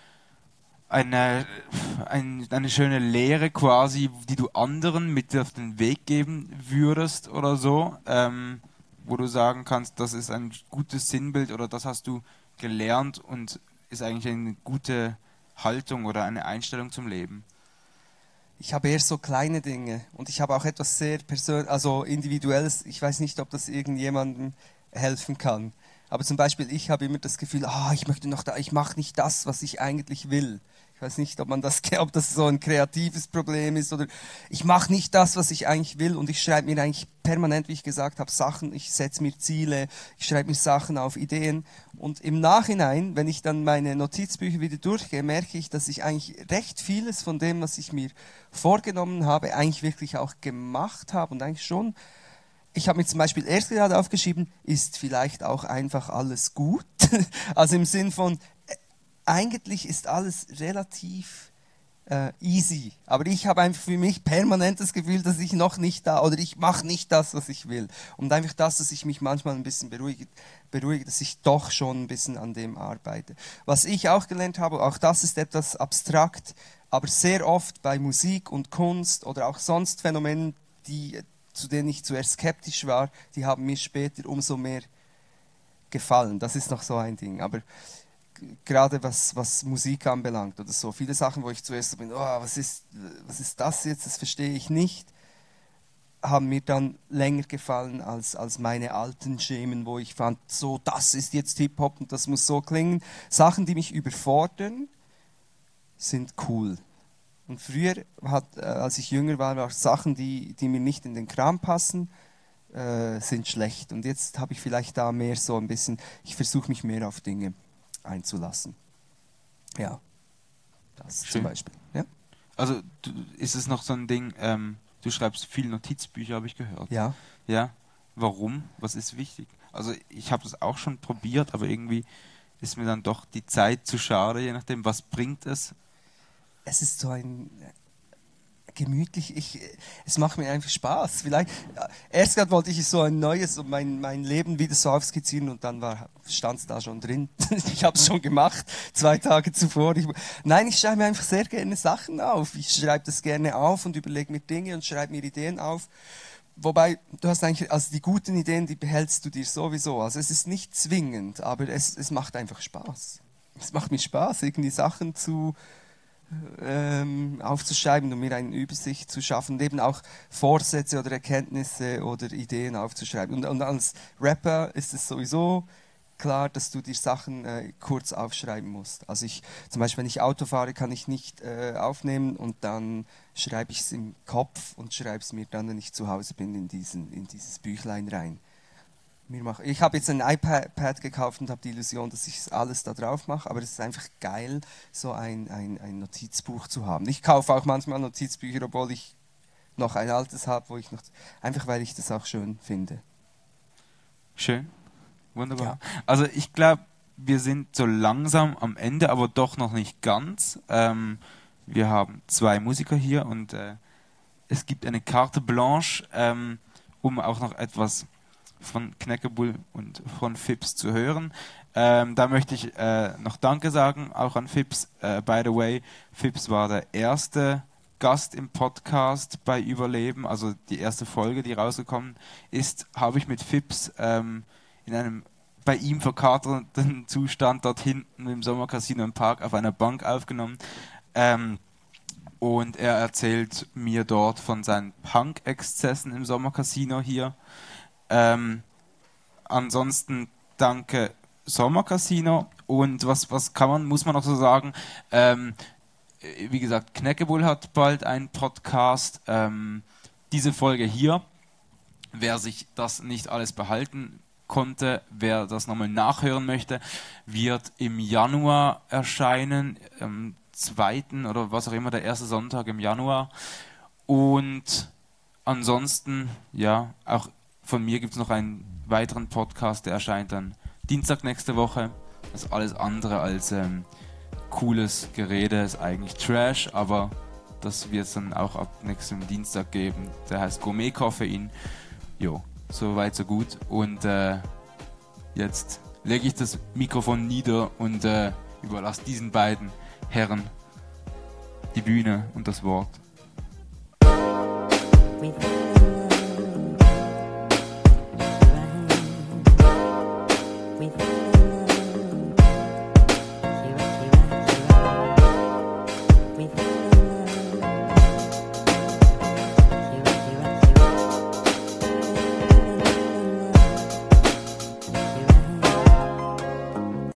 C: schöne Lehre quasi, die du anderen mit auf den Weg geben würdest oder so, wo du sagen kannst, das ist ein gutes Sinnbild oder das hast du gelernt und ist eigentlich eine gute Haltung oder eine Einstellung zum Leben?
B: Ich habe eher so kleine Dinge, und ich habe auch etwas sehr also Individuelles. Ich weiß nicht, ob das irgendjemandem helfen kann. Aber zum Beispiel, ich habe immer das Gefühl, ich mache nicht das, was ich eigentlich will. Ich weiß nicht, ob das so ein kreatives Problem ist, oder ich mache nicht das, was ich eigentlich will, und ich schreibe mir eigentlich permanent, wie ich gesagt habe, Sachen, ich setze mir Ziele, ich schreibe mir Sachen auf, Ideen, und im Nachhinein, wenn ich dann meine Notizbücher wieder durchgehe, merke ich, dass ich eigentlich recht vieles von dem, was ich mir vorgenommen habe, eigentlich wirklich auch gemacht habe, und eigentlich schon. Ich habe mir zum Beispiel erst gerade aufgeschrieben, ist vielleicht auch einfach alles gut? Also im Sinn von, eigentlich ist alles relativ easy. Aber ich habe einfach für mich permanent das Gefühl, dass ich noch nicht da, oder ich mache nicht das, was ich will. Und einfach das, dass ich mich manchmal ein bisschen beruhige, dass ich doch schon ein bisschen an dem arbeite. Was ich auch gelernt habe, auch das ist etwas abstrakt, aber sehr oft bei Musik und Kunst oder auch sonst Phänomenen, zu denen ich zuerst skeptisch war, die haben mir später umso mehr gefallen. Das ist noch so ein Ding. Aber gerade was Musik anbelangt oder so, viele Sachen, wo ich zuerst so bin, was ist das jetzt, das verstehe ich nicht, haben mir dann länger gefallen als meine alten Schemen, wo ich fand, so, das ist jetzt Hip-Hop und das muss so klingen. Sachen, die mich überfordern, sind cool. Und früher, als ich jünger war, Sachen, die mir nicht in den Kram passen, sind schlecht. Und jetzt habe ich vielleicht da mehr so ein bisschen, ich versuche mich mehr auf Dinge einzulassen. Ja, das
C: Schön.
B: Zum Beispiel. Ja?
C: Also ist es noch so ein Ding, du schreibst viele Notizbücher, habe ich gehört.
B: Ja.
C: Ja? Warum? Was ist wichtig? Also ich habe das auch schon probiert, aber irgendwie ist mir dann doch die Zeit zu schade, je nachdem, was bringt es?
B: Es ist so ein gemütlich, es macht mir einfach Spaß. Vielleicht, erst gerade wollte ich so ein neues, mein Leben wieder so aufskizzieren, und dann stand es da schon drin. Ich habe es schon gemacht, 2 Tage zuvor. Ich schreibe mir einfach sehr gerne Sachen auf. Ich schreibe das gerne auf und überlege mir Dinge und schreibe mir Ideen auf. wobei, du hast eigentlich, also die guten Ideen, die behältst du dir sowieso. Also es ist nicht zwingend, aber es macht einfach Spaß. Es macht mir Spaß, irgendwie Sachen aufzuschreiben und mir eine Übersicht zu schaffen und eben auch Vorsätze oder Erkenntnisse oder Ideen aufzuschreiben. Und als Rapper ist es sowieso klar, dass du dir Sachen kurz aufschreiben musst. Also zum Beispiel, wenn ich Auto fahre, kann ich nicht aufnehmen und dann schreibe ich es im Kopf und schreibe es mir dann, wenn ich zu Hause bin, in dieses Büchlein rein. Ich habe jetzt ein iPad gekauft und habe die Illusion, dass ich alles da drauf mache, aber es ist einfach geil, so ein Notizbuch zu haben. Ich kaufe auch manchmal Notizbücher, obwohl ich noch ein altes habe, einfach weil ich das auch schön finde.
C: Schön. Wunderbar.
B: Ja.
C: Also ich glaube, wir sind so langsam am Ende, aber doch noch nicht ganz. Wir haben 2 Musiker hier und es gibt eine Carte Blanche, um auch noch etwas von Knäckebull und von Fips zu hören. Da möchte ich noch Danke sagen, auch an Fips. By the way, Fips war der erste Gast im Podcast bei Überleben, also die erste Folge, die rausgekommen ist, habe ich mit Fips in einem bei ihm verkaterten Zustand dort hinten im Sommercasino im Park auf einer Bank aufgenommen. Und er erzählt mir dort von seinen Punk-Exzessen im Sommercasino hier. Ansonsten danke Sommercasino. Und was muss man noch so sagen? Wie gesagt, Knäckebull hat bald einen Podcast. Diese Folge hier, wer sich das nicht alles behalten konnte, wer das nochmal nachhören möchte, wird im Januar erscheinen, am 2. oder was auch immer, der erste Sonntag im Januar. Und ansonsten, ja, auch von mir gibt es noch einen weiteren Podcast, der erscheint dann Dienstag nächste Woche. Das ist alles andere als cooles Gerede, ist eigentlich Trash, aber das wird es dann auch ab nächstem Dienstag geben. Der heißt Gourmet Koffein. Jo, so weit, so gut. Und jetzt lege ich das Mikrofon nieder und überlasse diesen beiden Herren die Bühne und das Wort.